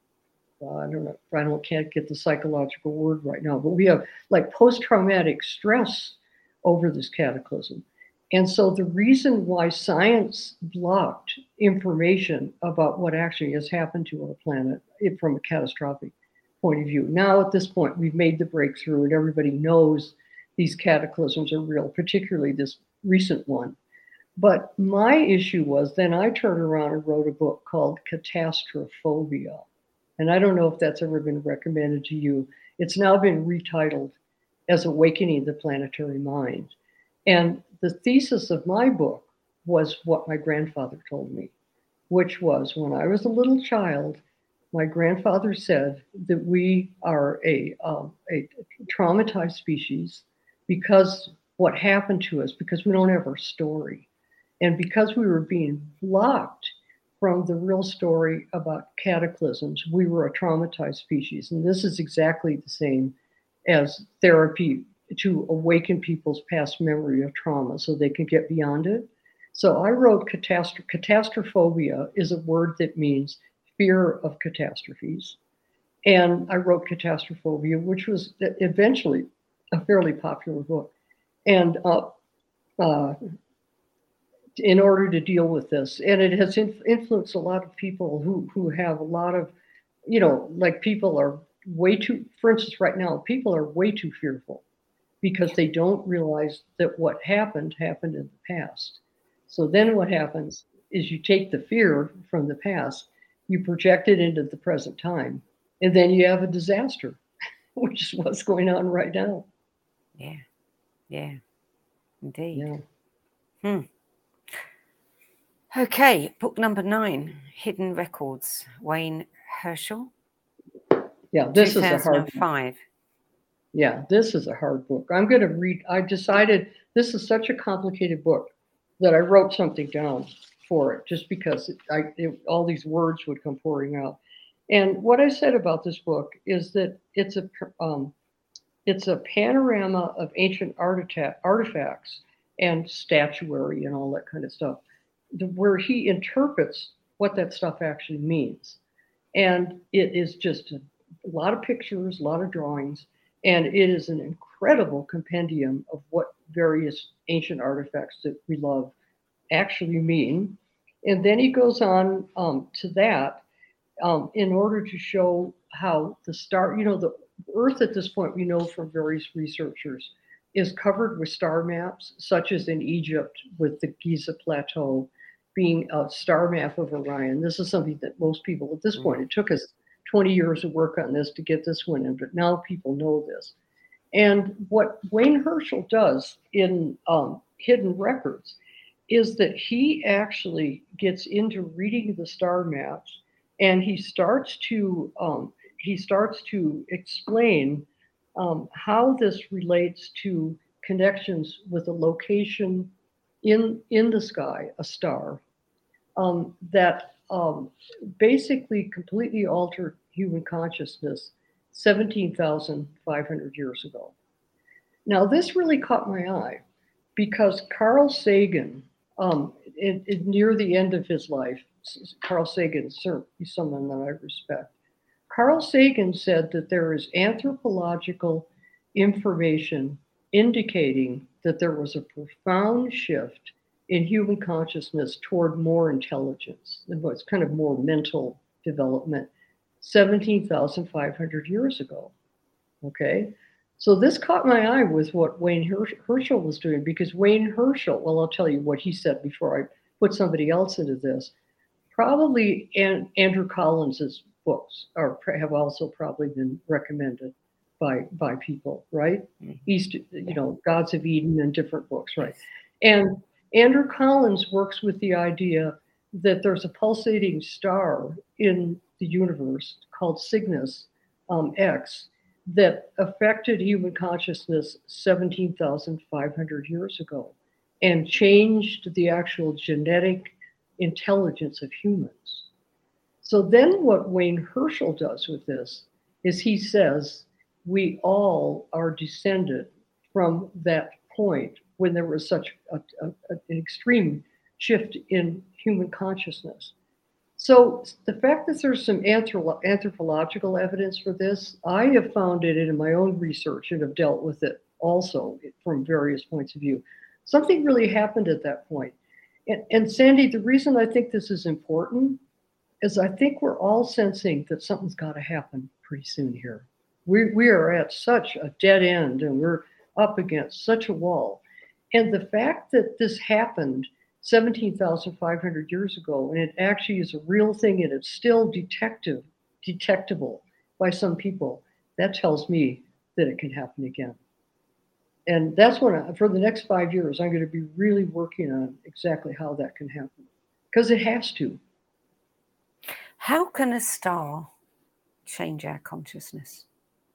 I don't know, I don't, can't get the psychological word right now, but we have like post-traumatic stress over this cataclysm. And so the reason why science blocked information about what actually has happened to our planet from a catastrophic point of view. Now at this point, we've made the breakthrough and everybody knows these cataclysms are real, particularly this recent one. But my issue was then I turned around and wrote a book called Catastrophobia. And I don't know if that's ever been recommended to you. It's now been retitled as Awakening the Planetary Mind. And the thesis of my book was what my grandfather told me, which was when I was a little child, my grandfather said that we are a, um, a traumatized species because what happened to us, because we don't have our story. And because we were being blocked from the real story about cataclysms, we were a traumatized species. And this is exactly the same as therapy to awaken people's past memory of trauma so they can get beyond it. So I wrote catastro- Catastrophobia is a word that means fear of catastrophes. And I wrote Catastrophobia, which was eventually a fairly popular book. And uh, uh, in order to deal with this. And it has inf- influenced a lot of people who, who have a lot of, you know, like people are way too, for instance, right now, people are way too fearful because they don't realize that what happened happened in the past. So then what happens is you take the fear from the past, you project it into the present time, and then you have a disaster, which is what's going on right now. Yeah, yeah, indeed. Yeah. Hmm. Okay, book number nine, Hidden Records, Wayne Herschel. Yeah, this is a hard book. Yeah, this is a hard book. I'm going to read, I decided this is such a complicated book that I wrote something down for it just because it, I, it, all these words would come pouring out. And what I said about this book is that it's a um, it's a panorama of ancient artifact, artifacts and statuary and all that kind of stuff, where he interprets what that stuff actually means. And it is just a, a lot of pictures, a lot of drawings, and it is an incredible compendium of what various ancient artifacts that we love actually mean. And then he goes on um, to that um, in order to show how the star, you know, the Earth at this point, we know from various researchers, is covered with star maps, such as in Egypt with the Giza Plateau being a star map of Orion. This is something that most people at this point, it took us twenty years of work on this to get this one in, but now people know this. And what Wayne Herschel does in um, Hidden Records is that he actually gets into reading the star maps, and he starts to um, he starts to explain um, how this relates to connections with a location in in the sky, a star, um, that um, basically completely altered human consciousness seventeen thousand five hundred years ago. Now, this really caught my eye because Carl Sagan, um, in, in, near the end of his life, Carl Sagan is someone that I respect. Carl Sagan said that there is anthropological information indicating that there was a profound shift in human consciousness toward more intelligence, and what's kind of more mental development, seventeen thousand five hundred years ago. Okay, so this caught my eye with what Wayne Herschel was doing, because Wayne Herschel, well, I'll tell you what he said before I put somebody else into this. Probably An- Andrew Collins's books are have also probably been recommended by by people, right? Mm-hmm. East, you know, Gods of Eden and different books, right? And Andrew Collins works with the idea that there's a pulsating star in the universe called Cygnus um, X that affected human consciousness seventeen thousand five hundred years ago and changed the actual genetic intelligence of humans. So then what Wayne Herschel does with this is he says we all are descended from that point when there was such a, a, an extreme shift in human consciousness. So the fact that there's some anthro- anthropological evidence for this, I have found it in my own research and have dealt with it also from various points of view. Something really happened at that point. And, and Sandy, the reason I think this is important is I think we're all sensing that something's got to happen pretty soon here. We, we are at such a dead end and we're up against such a wall. And the fact that this happened seventeen thousand five hundred years ago, and it actually is a real thing and it's still detective, detectable by some people, that tells me that it can happen again. And that's what, I, for the next five years, I'm going to be really working on exactly how that can happen, because it has to. How can a star change our consciousness?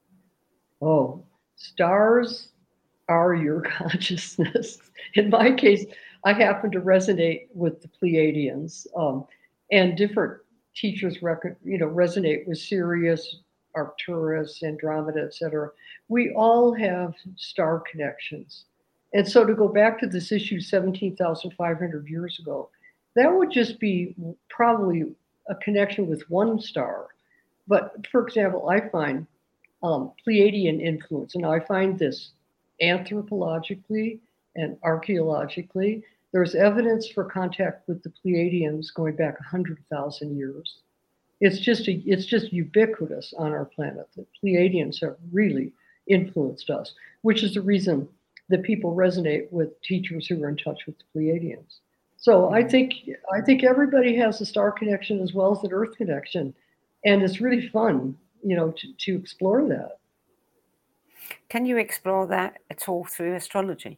Oh, stars are your consciousness. In my case, I happen to resonate with the Pleiadians, um, and different teachers, rec- you know, resonate with Sirius, Arcturus, Andromeda, et cetera. We all have star connections. And so to go back to this issue seventeen thousand five hundred years ago, that would just be probably a connection with one star. But for example, I find um, Pleiadian influence, and I find this anthropologically and archaeologically, There's evidence for contact with the Pleiadians going back one hundred thousand years. It's just a, it's just ubiquitous on our planet. The Pleiadians have really influenced us, which is the reason that people resonate with teachers who are in touch with the Pleiadians. So I think I think everybody has a star connection as well as an Earth connection, and it's really fun, you know, to, to explore that. Can you explore that at all through astrology?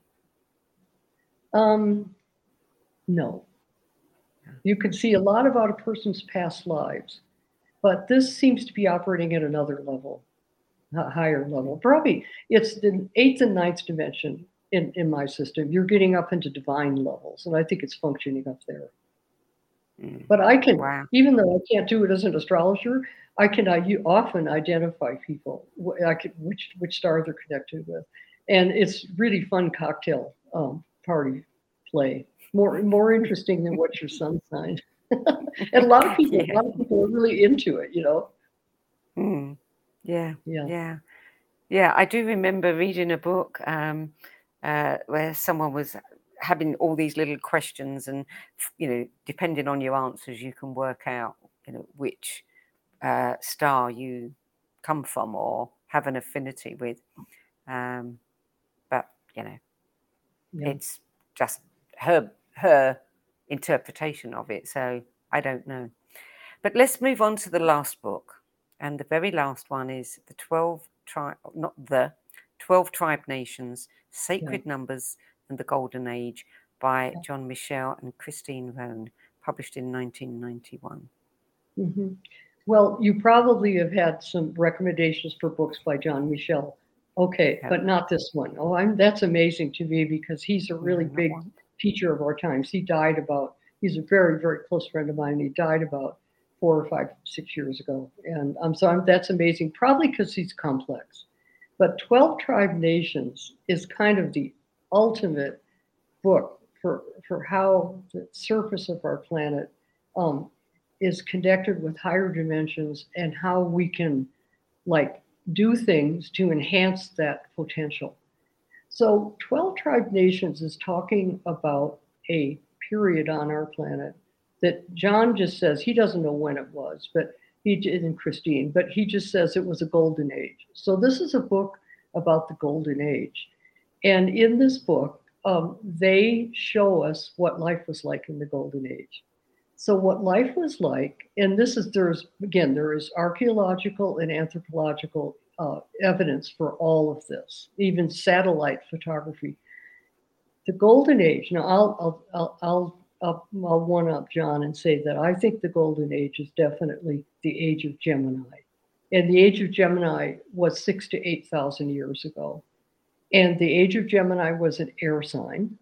Um, no. You can see a lot about a person's past lives, but this seems to be operating at another level, a higher level. Probably it's the eighth and ninth dimension in, in my system. You're getting up into divine levels, and I think it's functioning up there. Mm. But I can, wow. even though I can't do it as an astrologer, I can I you often identify people, I can, which which star they're connected with, and it's really fun cocktail um, party play. More more interesting than what's your sun sign. And a lot of people, yeah. a lot of people are really into it, you know. Mm. Yeah, yeah, yeah, yeah. I do remember reading a book um, uh, where someone was having all these little questions, and you know, depending on your answers, you can work out, you know, which uh, star you come from or have an affinity with. Um, but you know, yeah. it's just her. her interpretation of it, so I don't know. But let's move on to the last book, and the very last one is the twelve tribe, not the twelve tribe nations, sacred yeah. numbers and the golden age by yeah. John Michell and Christine Rohn, published in nineteen ninety-one. Mm-hmm. Well, you probably have had some recommendations for books by John Michell. Okay, yeah. but not this one. Oh, I'm that's amazing to me because he's a really big one. Teacher of our times. He died about, he's a very, very close friend of mine. He died about four or five, six years ago. And um, so I'm, that's amazing, probably because he's complex. But twelve Tribe Nations is kind of the ultimate book for, for how the surface of our planet um, is connected with higher dimensions and how we can like do things to enhance that potential. So twelve Tribe Nations is talking about a period on our planet that John just says, he doesn't know when it was, but he did, and Christine, but he just says it was a golden age. So this is a book about the golden age. And in this book, um, they show us what life was like in the golden age. So what life was like, and this is, there's, again, there is archaeological and anthropological Uh, evidence for all of this, even satellite photography. The golden age. Now, I'll I'll I'll I'll, I'll, I'll one up John and say that I think the golden age is definitely the age of Gemini, and the age of Gemini was six to eight thousand years ago, and the age of Gemini was an air sign,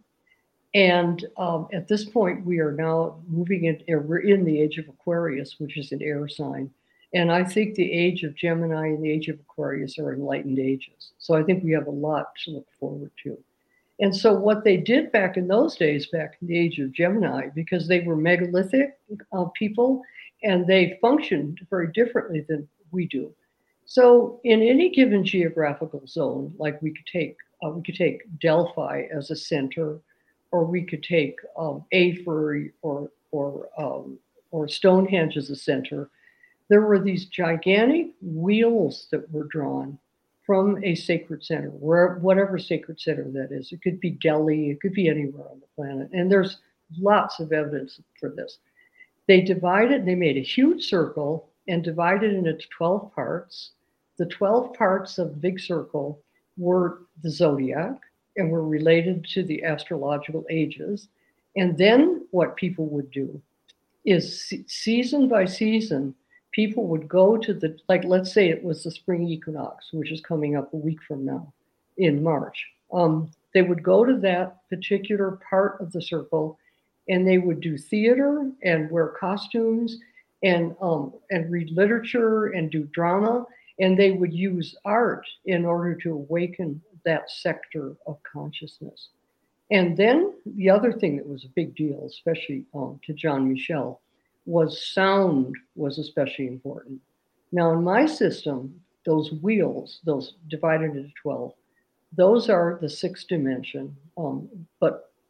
and um, at this point we are now moving in. We're in the age of Aquarius, which is an air sign. And I think the age of Gemini and the age of Aquarius are enlightened ages. So I think we have a lot to look forward to. And so what they did back in those days, back in the age of Gemini, because they were megalithic uh, people and they functioned very differently than we do. So in any given geographical zone, like we could take, uh, we could take Delphi as a center, or we could take um, Avery or or um, or Stonehenge as a center. There were these gigantic wheels that were drawn from a sacred center, where whatever sacred center that is. It could be Delhi, it could be anywhere on the planet. And there's lots of evidence for this. They divided, they made a huge circle and divided it into twelve parts. The twelve parts of the big circle were the zodiac and were related to the astrological ages. And then what people would do is season by season, people would go to the, like, let's say it was the spring equinox, which is coming up a week from now in March. Um, they would go to that particular part of the circle and they would do theater and wear costumes and um, and read literature and do drama. And they would use art in order to awaken that sector of consciousness. And then the other thing that was a big deal, especially um, to John Michell, was sound was especially important. Now in my system, those wheels, those divided into twelve, those are the sixth dimension. Um, but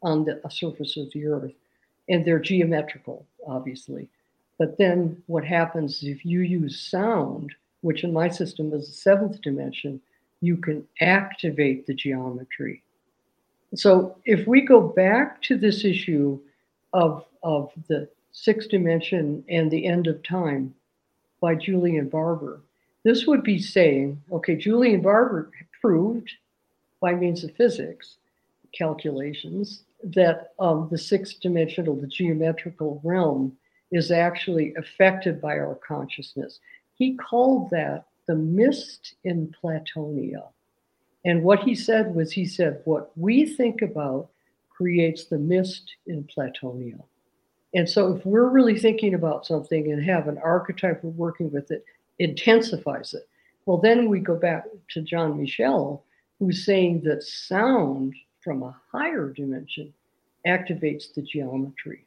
on the surface of the earth, and they're geometrical, obviously. But then what happens is if you use sound, which in my system is the seventh dimension, you can activate the geometry. So if we go back to this issue of, of the sixth dimension and the end of time by Julian Barber, this would be saying, okay, Julian Barber proved by means of physics calculations that um, the sixth dimensional, the geometrical realm is actually affected by our consciousness. He called that the mist in Platonia. And what he said was, he said, what we think about creates the mist in Platonia. And so if we're really thinking about something and have an archetype we're working with, it intensifies it. Well, then we go back to John Michel, who's saying that sound from a higher dimension activates the geometry.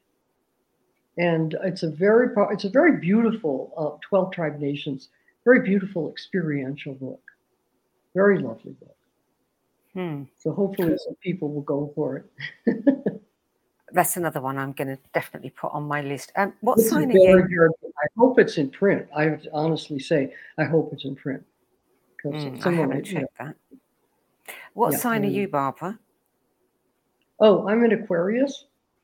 And it's a very, it's a very beautiful uh, twelve Tribe Nations, very beautiful experiential book. Very lovely book. Hmm. So hopefully some people will go for it. That's another one I'm going to definitely put on my list. Um, what This sign is are very, you? very, I hope it's in print. I have to honestly say, I hope it's in print. Mm, I some of haven't it, you know, checked that. What yeah, sign are um, you, Barbara? Oh, I'm an Aquarius.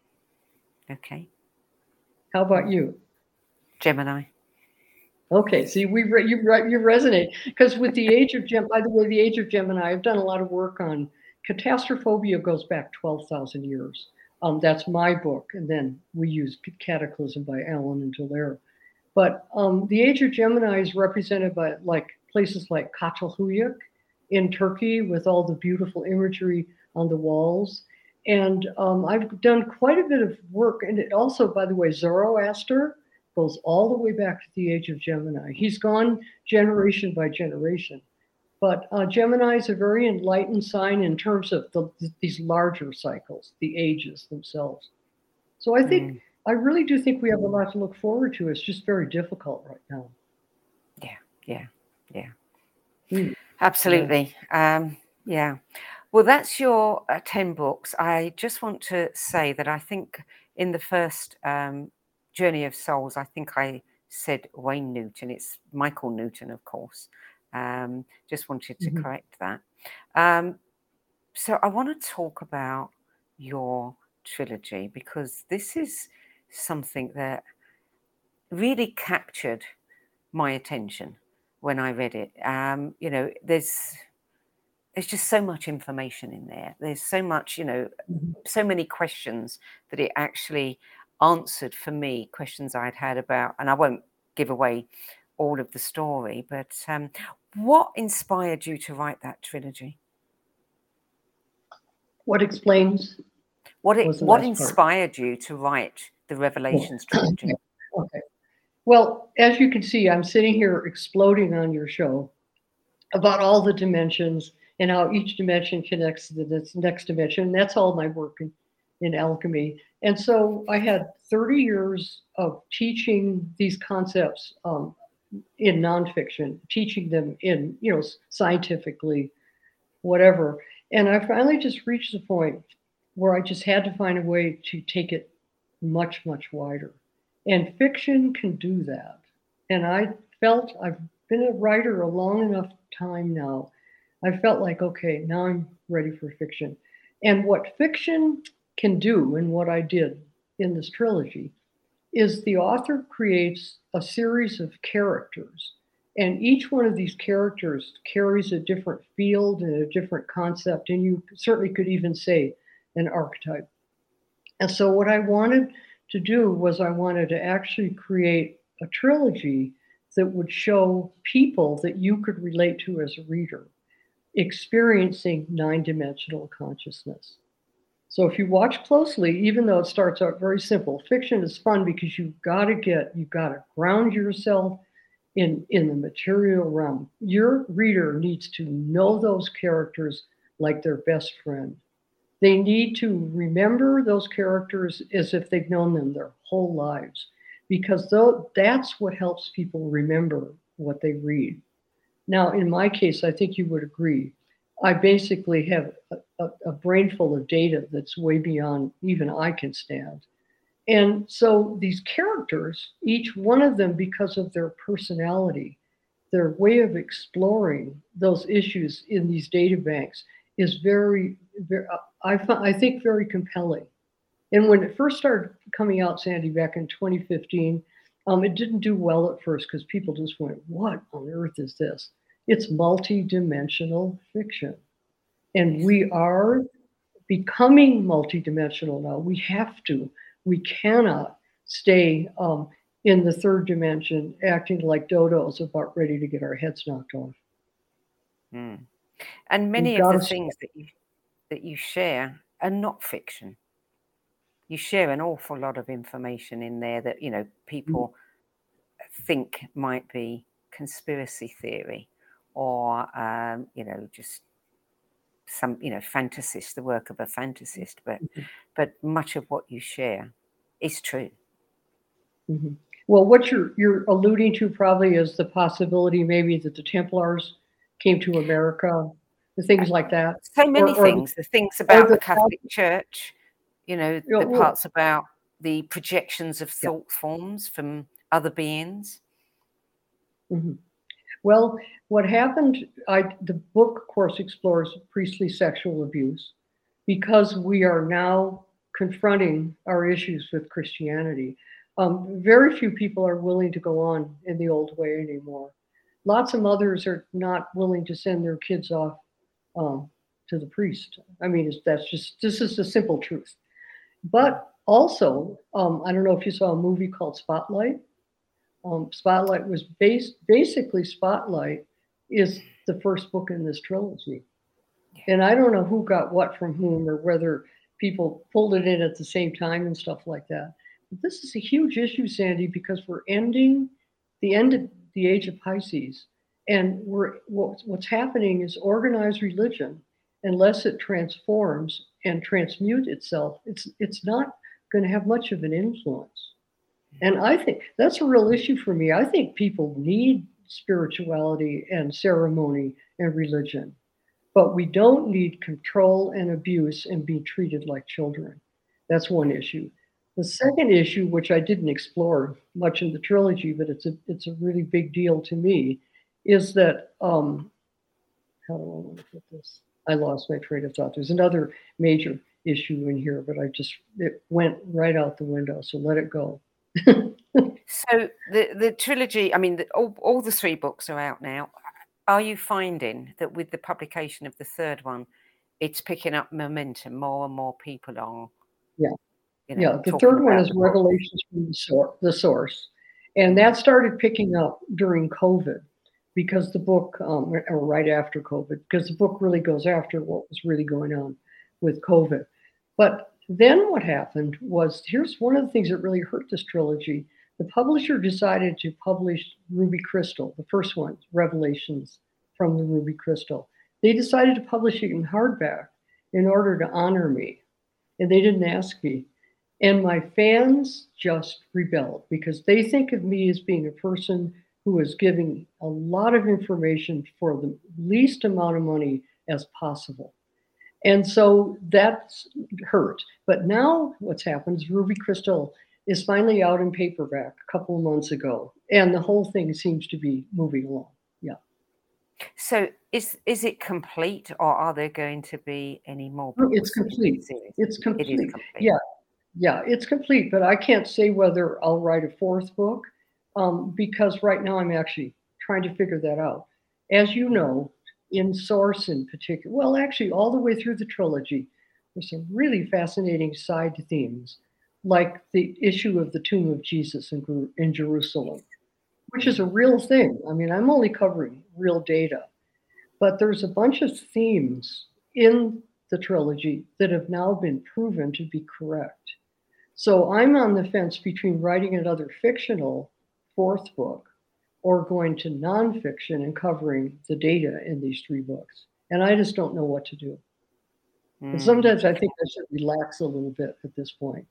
Okay. How about you? Gemini. Okay, see, we re- you re- you resonate because with the age of Gem. By the way, the age of Gemini, I've done a lot of work on catastrophobia. Goes back twelve thousand years. Um, that's my book, and then we use Cataclysm by Allen and Dallaire. But um, the age of Gemini is represented by like places like Çatalhöyük in Turkey, with all the beautiful imagery on the walls. And um, I've done quite a bit of work, and it also, by the way, Zoroaster goes all the way back to the age of Gemini. He's gone generation by generation. But uh, Gemini is a very enlightened sign in terms of the, these larger cycles, the ages themselves. So I think, mm. I really do think we have a lot to look forward to. It's just very difficult right now. Yeah, yeah, yeah. Mm. Absolutely. Yeah. Um, yeah. Well, that's your uh, ten books. I just want to say that I think in the first um, Journey of Souls, I think I said Wayne Newton. It's Michael Newton, of course. Um, just wanted to mm-hmm. correct that. Um, so I want to talk about your trilogy, because this is something that really captured my attention when I read it. Um, you know, there's there's just so much information in there. There's so much, you know, mm-hmm. so many questions that it actually answered for me, questions I'd had about, and I won't give away all of the story, but um, what inspired you to write that trilogy? What explains? What it, what inspired part? you to write the Revelations oh. trilogy? Okay. Well, as you can see, I'm sitting here exploding on your show about all the dimensions and how each dimension connects to the next dimension. That's all my work in, in alchemy. And so I had thirty years of teaching these concepts um, in nonfiction, teaching them in, you know, scientifically, whatever. And I finally just reached the point where I just had to find a way to take it much, much wider. And fiction can do that. And I felt, I've been a writer a long enough time now. I felt like, okay, now I'm ready for fiction. And what fiction can do, and what I did in this trilogy, is the author creates a series of characters. And each one of these characters carries a different field and a different concept. And you certainly could even say an archetype. And so what I wanted to do was I wanted to actually create a trilogy that would show people that you could relate to as a reader, experiencing nine-dimensional consciousness. So if you watch closely, even though it starts out very simple, fiction is fun because you've got to get, you've got to ground yourself in, in the material realm. Your reader needs to know those characters like their best friend. They need to remember those characters as if they've known them their whole lives, because though that's what helps people remember what they read. Now, in my case, I think you would agree I basically have a, a, a brain full of data that's way beyond even I can stand. And so these characters, each one of them, because of their personality, their way of exploring those issues in these data banks is very, very I, I think, very compelling. And when it first started coming out, Sandy, back in twenty fifteen, um, it didn't do well at first because people just went, what on earth is this? It's multi-dimensional fiction. And we are becoming multi-dimensional now. We have to. We cannot stay um, in the third dimension acting like dodos about ready to get our heads knocked off. Mm. And many of the things that you, that you share are not fiction. You share an awful lot of information in there that, you know, people mm-hmm. think might be conspiracy theory or, um, you know, just some, you know, fantasist, the work of a fantasist. But, mm-hmm. but much of what you share is true. Mm-hmm. Well, what you're you're alluding to probably is the possibility maybe that the Templars came to America, the things like that. So many or, things, or, the things about the, the Catholic Church, you know, the well, parts about the projections of thought yeah. forms from other beings. Mm-hmm. Well, what happened, I, the book, of course, explores priestly sexual abuse because we are now confronting our issues with Christianity. Um, very few people are willing to go on in the old way anymore. Lots of mothers are not willing to send their kids off um, to the priest. I mean, it's, that's just, this is the simple truth. But also, um, I don't know if you saw a movie called Spotlight. Um, Spotlight was based, basically Spotlight is the first book in this trilogy. And I don't know who got what from whom or whether people pulled it in at the same time and stuff like that. But this is a huge issue, Sandy, because we're ending the end of the age of Pisces. And we're, what, what's happening is organized religion, unless it transforms and transmute itself, it's, it's not going to have much of an influence. And I think that's a real issue for me. I think people need spirituality and ceremony and religion, but we don't need control and abuse and be treated like children. That's one issue. The second issue, which I didn't explore much in the trilogy, but it's a it's a really big deal to me, is that, um, how do I want to put this? I lost my train of thought. There's another major issue in here, but I just, it went right out the window, so let it go. So the, the trilogy, I mean, the, all, all the three books are out now. Are you finding that with the publication of the third one, it's picking up momentum, more and more people are? Yeah. You know, yeah, the third one is Revelations from the source, the source. And that started picking up during COVID because the book, um, or right after COVID, because the book really goes after what was really going on with COVID. But then what happened was, here's one of the things that really hurt this trilogy. The publisher decided to publish Ruby Crystal, the first one, Revelations from the Ruby Crystal. They decided to publish it in hardback in order to honor me. And they didn't ask me. And my fans just rebelled because they think of me as being a person who is giving a lot of information for the least amount of money as possible. And so that's hurt. But now what's happened is Ruby Crystal is finally out in paperback a couple of months ago. And the whole thing seems to be moving along. Yeah. So is is it complete, or are there going to be any more? It's complete. It's complete. It is complete. Yeah. Yeah, it's complete, but I can't say whether I'll write a fourth book um, because right now I'm actually trying to figure that out. As you know, in Source in particular, well, actually all the way through the trilogy, there's some really fascinating side themes, like the issue of the tomb of Jesus in, in Jerusalem, which is a real thing. I mean, I'm only covering real data, but there's a bunch of themes in the trilogy that have now been proven to be correct. So I'm on the fence between writing another fictional fourth book or going to nonfiction and covering the data in these three books. And I just don't know what to do. Mm. And sometimes I think I should relax a little bit at this point.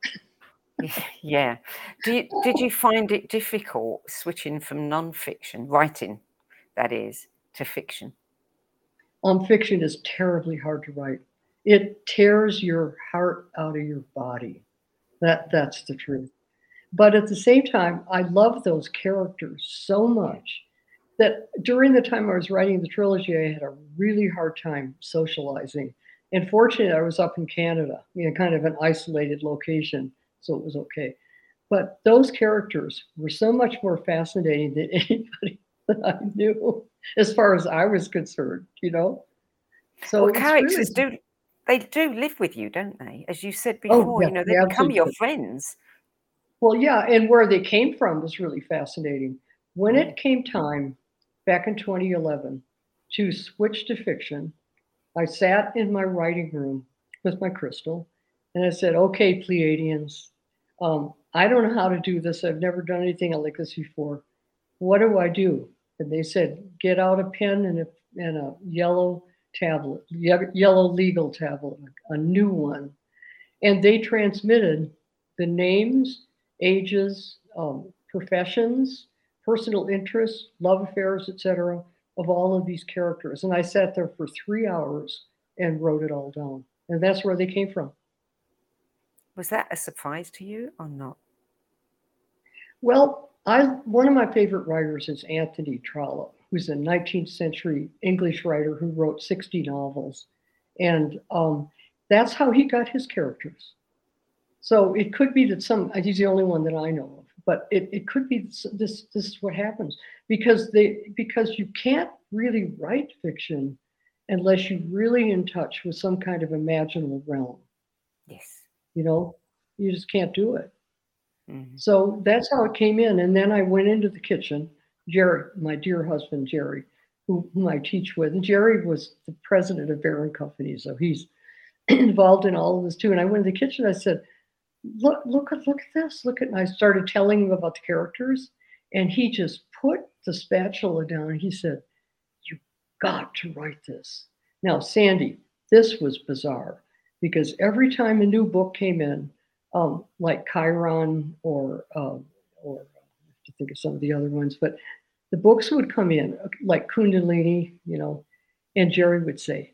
Yeah. Do you, did you find it difficult switching from nonfiction, writing, that is, to fiction? Um, fiction is terribly hard to write. It tears your heart out of your body. That that's the truth. But at the same time, I love those characters so much that during the time I was writing the trilogy, I had a really hard time socializing. And fortunately, I was up in Canada, you know, kind of an isolated location, so it was okay. But those characters were so much more fascinating than anybody that I knew, as far as I was concerned, you know? So Well, it's really, characters do, they do live with you, don't they? As you said oh, before, yeah, you know, they they become your absolutely. friends. Well, yeah, and where they came from was really fascinating. When Mm. it came time back in twenty eleven to switch to fiction, I sat in my writing room with my crystal and I said, okay, Pleiadians, um, I don't know how to do this. I've never done anything like this before. What do I do? And they said, get out a pen and a, and a yellow tablet, ye- yellow legal tablet, a new one. And they transmitted the names, ages, um, professions, personal interests, love affairs, et cetera, of all of these characters. And I sat there for three hours and wrote it all down. And that's where they came from. Was that a surprise to you or not? Well, I one of my favorite writers is Anthony Trollope, who's a nineteenth century English writer who wrote sixty novels. And um, that's how he got his characters. So it could be that some, he's the only one that I know of, but it, it could be this, this, this is what happens because they, because you can't really write fiction unless you're really in touch with some kind of imaginal realm. Yes. You know, you just can't do it. Mm-hmm. So that's how it came in. And then I went into the kitchen. Jerry, my dear husband, Jerry, who, whom I teach with, and Jerry was the president of Barron Company. So he's involved in all of this too. And I went in the kitchen, I said, look, look at, look at this, look at, and I started telling him about the characters. And he just put the spatula down and he said, you got to write this. Now, Sandy, this was bizarre because every time a new book came in, um, like Chiron or, um, or I have to think of some of the other ones, but the books would come in like Kundalini, you know, and Jerry would say,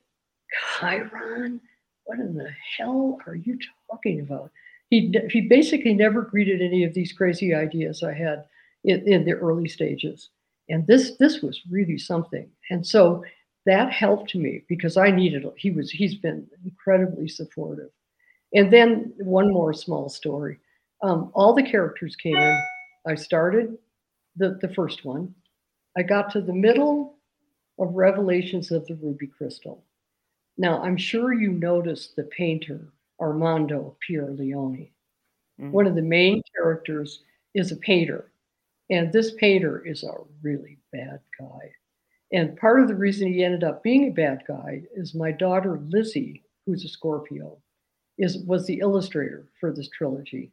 Chiron? What in the hell are you talking about? He, he basically never greeted any of these crazy ideas I had in, in the early stages. And this this was really something. And so that helped me because I needed, he was, he's been incredibly supportive. And then one more small story. Um, all the characters came in. I started the, the first one. I got to the middle of Revelations of the Ruby Crystal. Now, I'm sure you noticed the painter, Armando Pierleoni. Mm-hmm. One of the main characters is a painter. And this painter is a really bad guy. And part of the reason he ended up being a bad guy is my daughter, Lizzie, who's a Scorpio, is was the illustrator for this trilogy.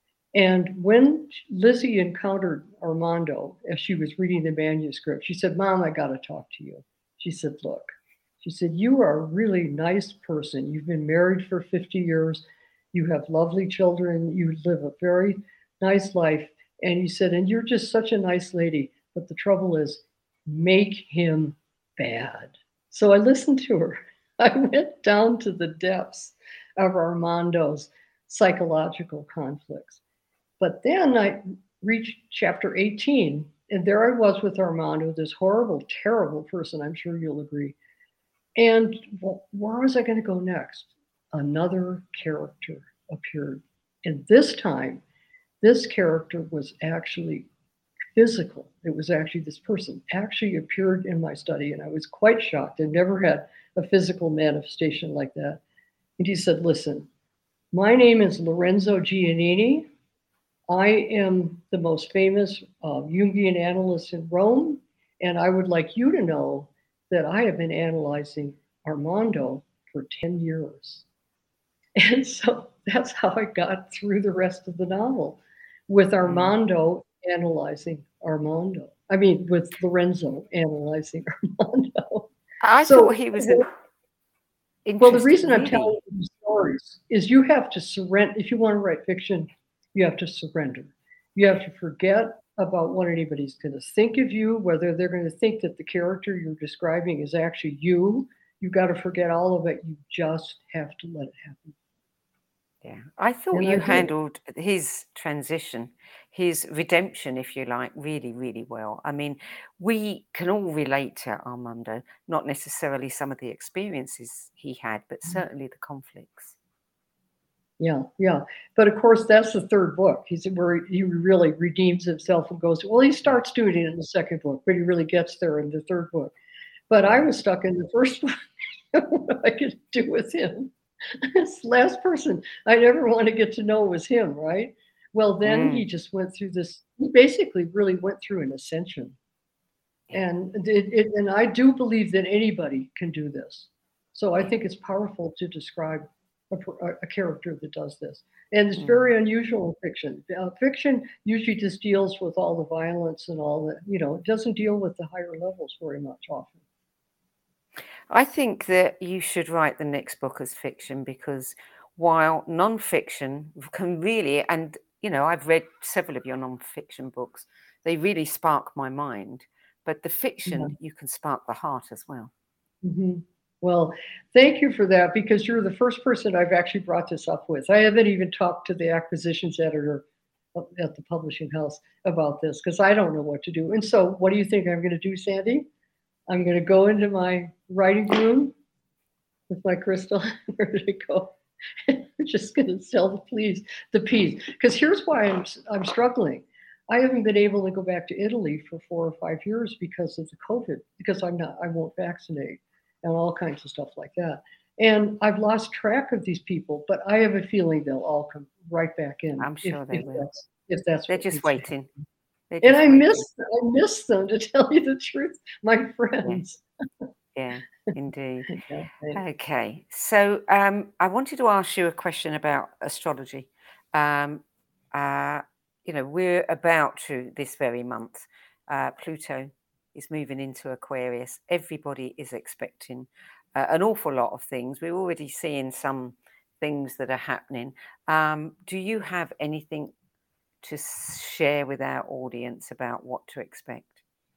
And when Lizzie encountered Armando as she was reading the manuscript, she said, Mom, I got to talk to you. She said, look, she said, you are a really nice person. You've been married for fifty years. You have lovely children. You live a very nice life. And he said, and you're just such a nice lady. But the trouble is, make him bad. So I listened to her. I went down to the depths of Armando's psychological conflicts. But then I reached chapter eighteen, and there I was with Armando, this horrible, terrible person, I'm sure you'll agree. And well, where was I going to go next? Another character appeared. And this time, this character was actually physical. It was actually this person actually appeared in my study, and I was quite shocked. I never had a physical manifestation like that. And he said, listen, my name is Lorenzo Giannini. I am the most famous uh, Jungian analyst in Rome, and I would like you to know that I have been analyzing Armando for ten years. And so that's how I got through the rest of the novel, with Armando analyzing Armando. I mean, with Lorenzo analyzing Armando. I so, thought he was an well, the reason really. I'm telling you these stories is you have to surrender. If you want to write fiction, you have to surrender. You have to forget about what anybody's going to think of you, whether they're going to think that the character you're describing is actually you. You got to forget all of it. You just have to let it happen. Yeah, I thought And you I did. handled his transition, his redemption, if you like, really, really well. I mean, we can all relate to Armando, not necessarily some of the experiences he had, but certainly the conflicts. Yeah, yeah. But of course, that's the third book. He's where he really redeems himself and goes, well, he starts doing it in the second book, but he really gets there in the third book. But I was stuck in the first one. What I could do with him. This last person I never want to get to know was him, right? Well, then Mm. he just went through this, he basically really went through an ascension. And it, it, and I do believe that anybody can do this. So I think it's powerful to describe a, a character that does this. And it's very unusual in fiction. Uh, fiction usually just deals with all the violence and all that, you know, it doesn't deal with the higher levels very much often. I think that you should write the next book as fiction, because while non-fiction can really, and you know, I've read several of your non-fiction books, they really spark my mind. But the fiction, Yeah. you can spark the heart as well. Mm-hmm. Well, thank you for that, because you're the first person I've actually brought this up with. I haven't even talked to the acquisitions editor at the publishing house about this, because I don't know what to do. And so what do you think I'm going to do, Sandy? I'm going to go into my writing room with my crystal. Where did it go? I'm just going to sell the please the peas. Because here's why I'm I'm struggling. I haven't been able to go back to Italy for four or five years because of the COVID, because I'm not, I won't vaccinate and all kinds of stuff like that. And I've lost track of these people, but I have a feeling they'll all come right back in. I'm sure if, they if will. That's, if that's They're what just needs to waiting. happen. They're And just I waiting. miss I miss them, to tell you the truth, my friends. Yeah, indeed. Yeah, thanks. Okay, so um, I wanted to ask you a question about astrology. Um, uh, you know, we're about to, this very month, uh, Pluto is moving into Aquarius. Everybody is expecting uh, an awful lot of things. We're already seeing some things that are happening. Um, do you have anything to share with our audience about what to expect?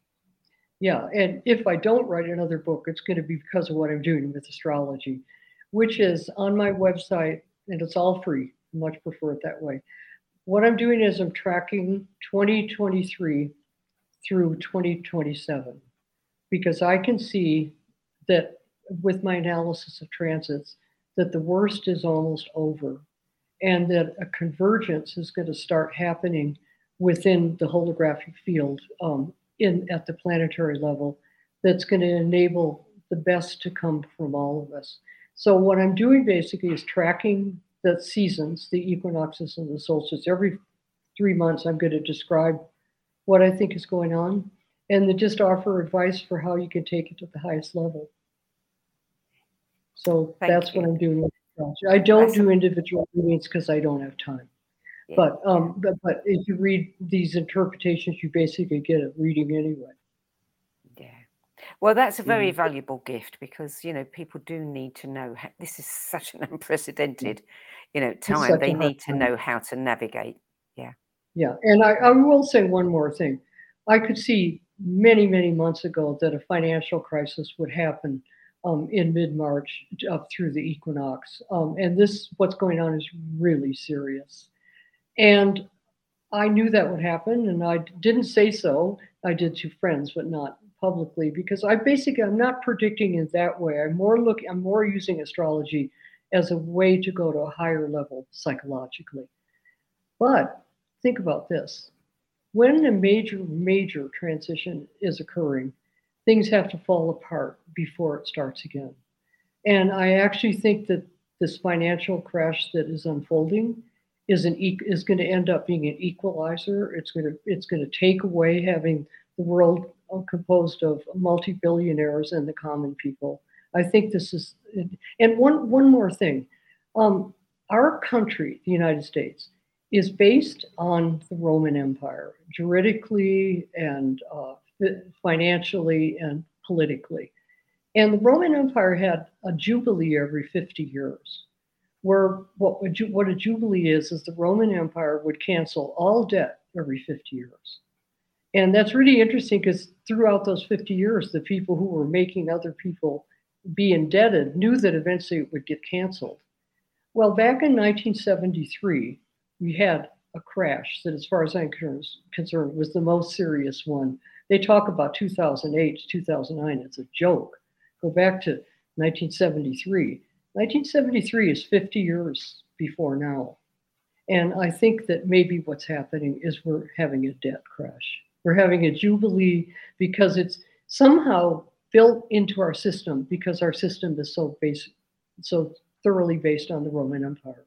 Yeah, and if I don't write another book, it's going to be because of what I'm doing with astrology, which is on my website, and it's all free. I much prefer it that way. What I'm doing is I'm tracking twenty twenty-three through twenty twenty-seven, because I can see that with my analysis of transits, that the worst is almost over, and that a convergence is going to start happening within the holographic field um, in at the planetary level, that's going to enable the best to come from all of us. So what I'm doing basically is tracking the seasons, the equinoxes and the solstices. Every three months, I'm going to describe what I think is going on, and then just offer advice for how you can take it to the highest level. So Thank that's you. what I'm doing with astrology. I don't That's do a- individual readings because I don't have time. Yeah, But um, but but if you read these interpretations, you basically get a reading anyway. yeah. Well, that's a very Mhm. valuable gift, because you know people do need to know. How, this is such an unprecedented, you know, It's time. such They a hard need to time. know how to navigate. Yeah. Yeah, and I, I will say one more thing. I could see many, many months ago that a financial crisis would happen um, in mid-March up through the equinox. Um, and this, what's going on is really serious. And I knew that would happen, and I didn't say so. I did to friends, but not publicly, because I basically, I'm not predicting it that way. I'm more looking, I'm more using astrology as a way to go to a higher level psychologically. But think about this. When a major, major transition is occurring, things have to fall apart before it starts again. And I actually think that this financial crash that is unfolding is an is going to end up being an equalizer. It's going to it's going to take away having the world composed of multi-billionaires and the common people. I think this is, and one one more thing, um, our country, the United States, is based on the Roman Empire, juridically and uh, financially and politically. And the Roman Empire had a jubilee every fifty years, where what, what a jubilee is, is the Roman Empire would cancel all debt every fifty years. And that's really interesting, because throughout those fifty years, the people who were making other people be indebted knew that eventually it would get canceled. Well, back in nineteen seventy-three, we had a crash that, as far as I'm concerned, was the most serious one. They talk about two thousand eight to two thousand nine. It's a joke. Go back to nineteen seventy-three. nineteen seventy-three is fifty years before now. And I think that maybe what's happening is we're having a debt crash. We're having a jubilee because it's somehow built into our system, because our system is so basic, so thoroughly based on the Roman Empire.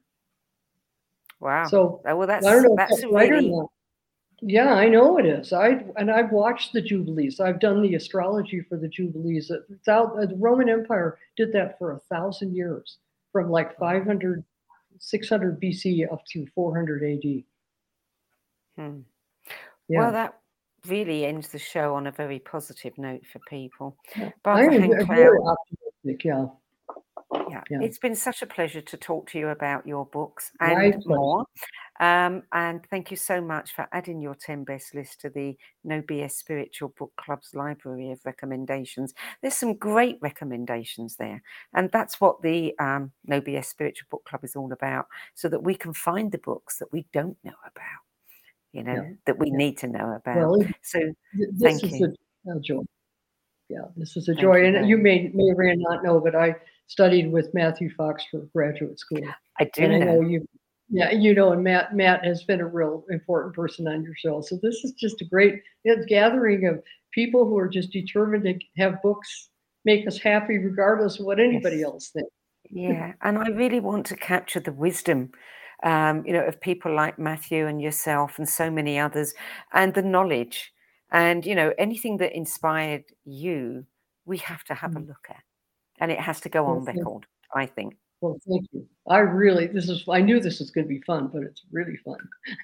Wow. So well, that's I don't know that's if that's right really. Or not. Yeah, I know it is. I and I've watched the Jubilees. I've done the astrology for the Jubilees. The Roman Empire did that for a thousand years, from like five hundred, six hundred B C up to four hundred A D. Hmm. Yeah. Well, that really ends the show on a very positive note for people. Yeah. Barbara I'm Hanclough, very optimistic. Yeah. Yeah. Yeah. It's been such a pleasure to talk to you about your books My and pleasure. more. Um, and thank you so much for adding your ten best list to the No B S Spiritual Book Club's library of recommendations. There's some great recommendations there. And that's what the um, No B S Spiritual Book Club is all about, so that we can find the books that we don't know about, you know, Yeah. that we Yeah. need to know about. Well, So th- this thank is you. a, a joy. Yeah, this is a Thank joy. you And very you much. may may or may not know, but I studied with Matthew Fox for graduate school. I do And I know know. you, yeah, you know, and Matt Matt has been a real important person on your show. So this is just a great it's gathering of people who are just determined to have books make us happy, regardless of what anybody Yes. else thinks. Yeah, and I really want to capture the wisdom, um, you know, of people like Matthew and yourself and so many others, and the knowledge, and you know, anything that inspired you, we have to have a Mm. look at, and it has to go Well, on thank, record, I think. well, thank you. I really, this is, I knew this was going to be fun, but it's really fun.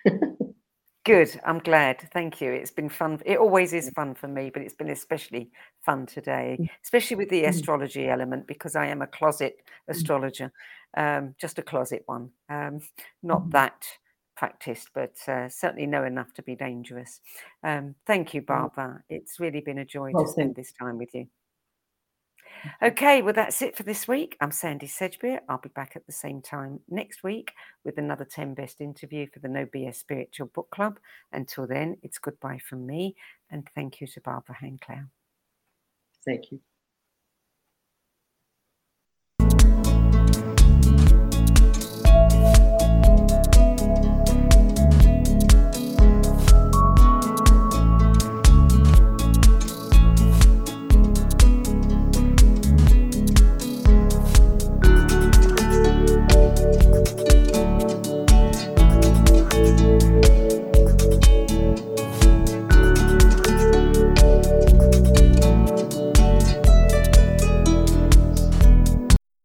Good. I'm glad. Thank you. It's been fun. It always is fun for me, but it's been especially fun today, especially with the Mm. astrology element, because I am a closet astrologer, um, just a closet one. Um, not Mhm. that practiced, but uh, certainly know enough to be dangerous. Um, thank you, Well, Barbara. It's really been a joy well, to thank spend this time with you. you. Okay, well, that's it for this week. I'm Sandy Sedgbeer. I'll be back at the same time next week with another ten best interview for the No B S Spiritual Book Club. Until then, it's goodbye from me, and thank you to Barbara Hanclough. Thank you.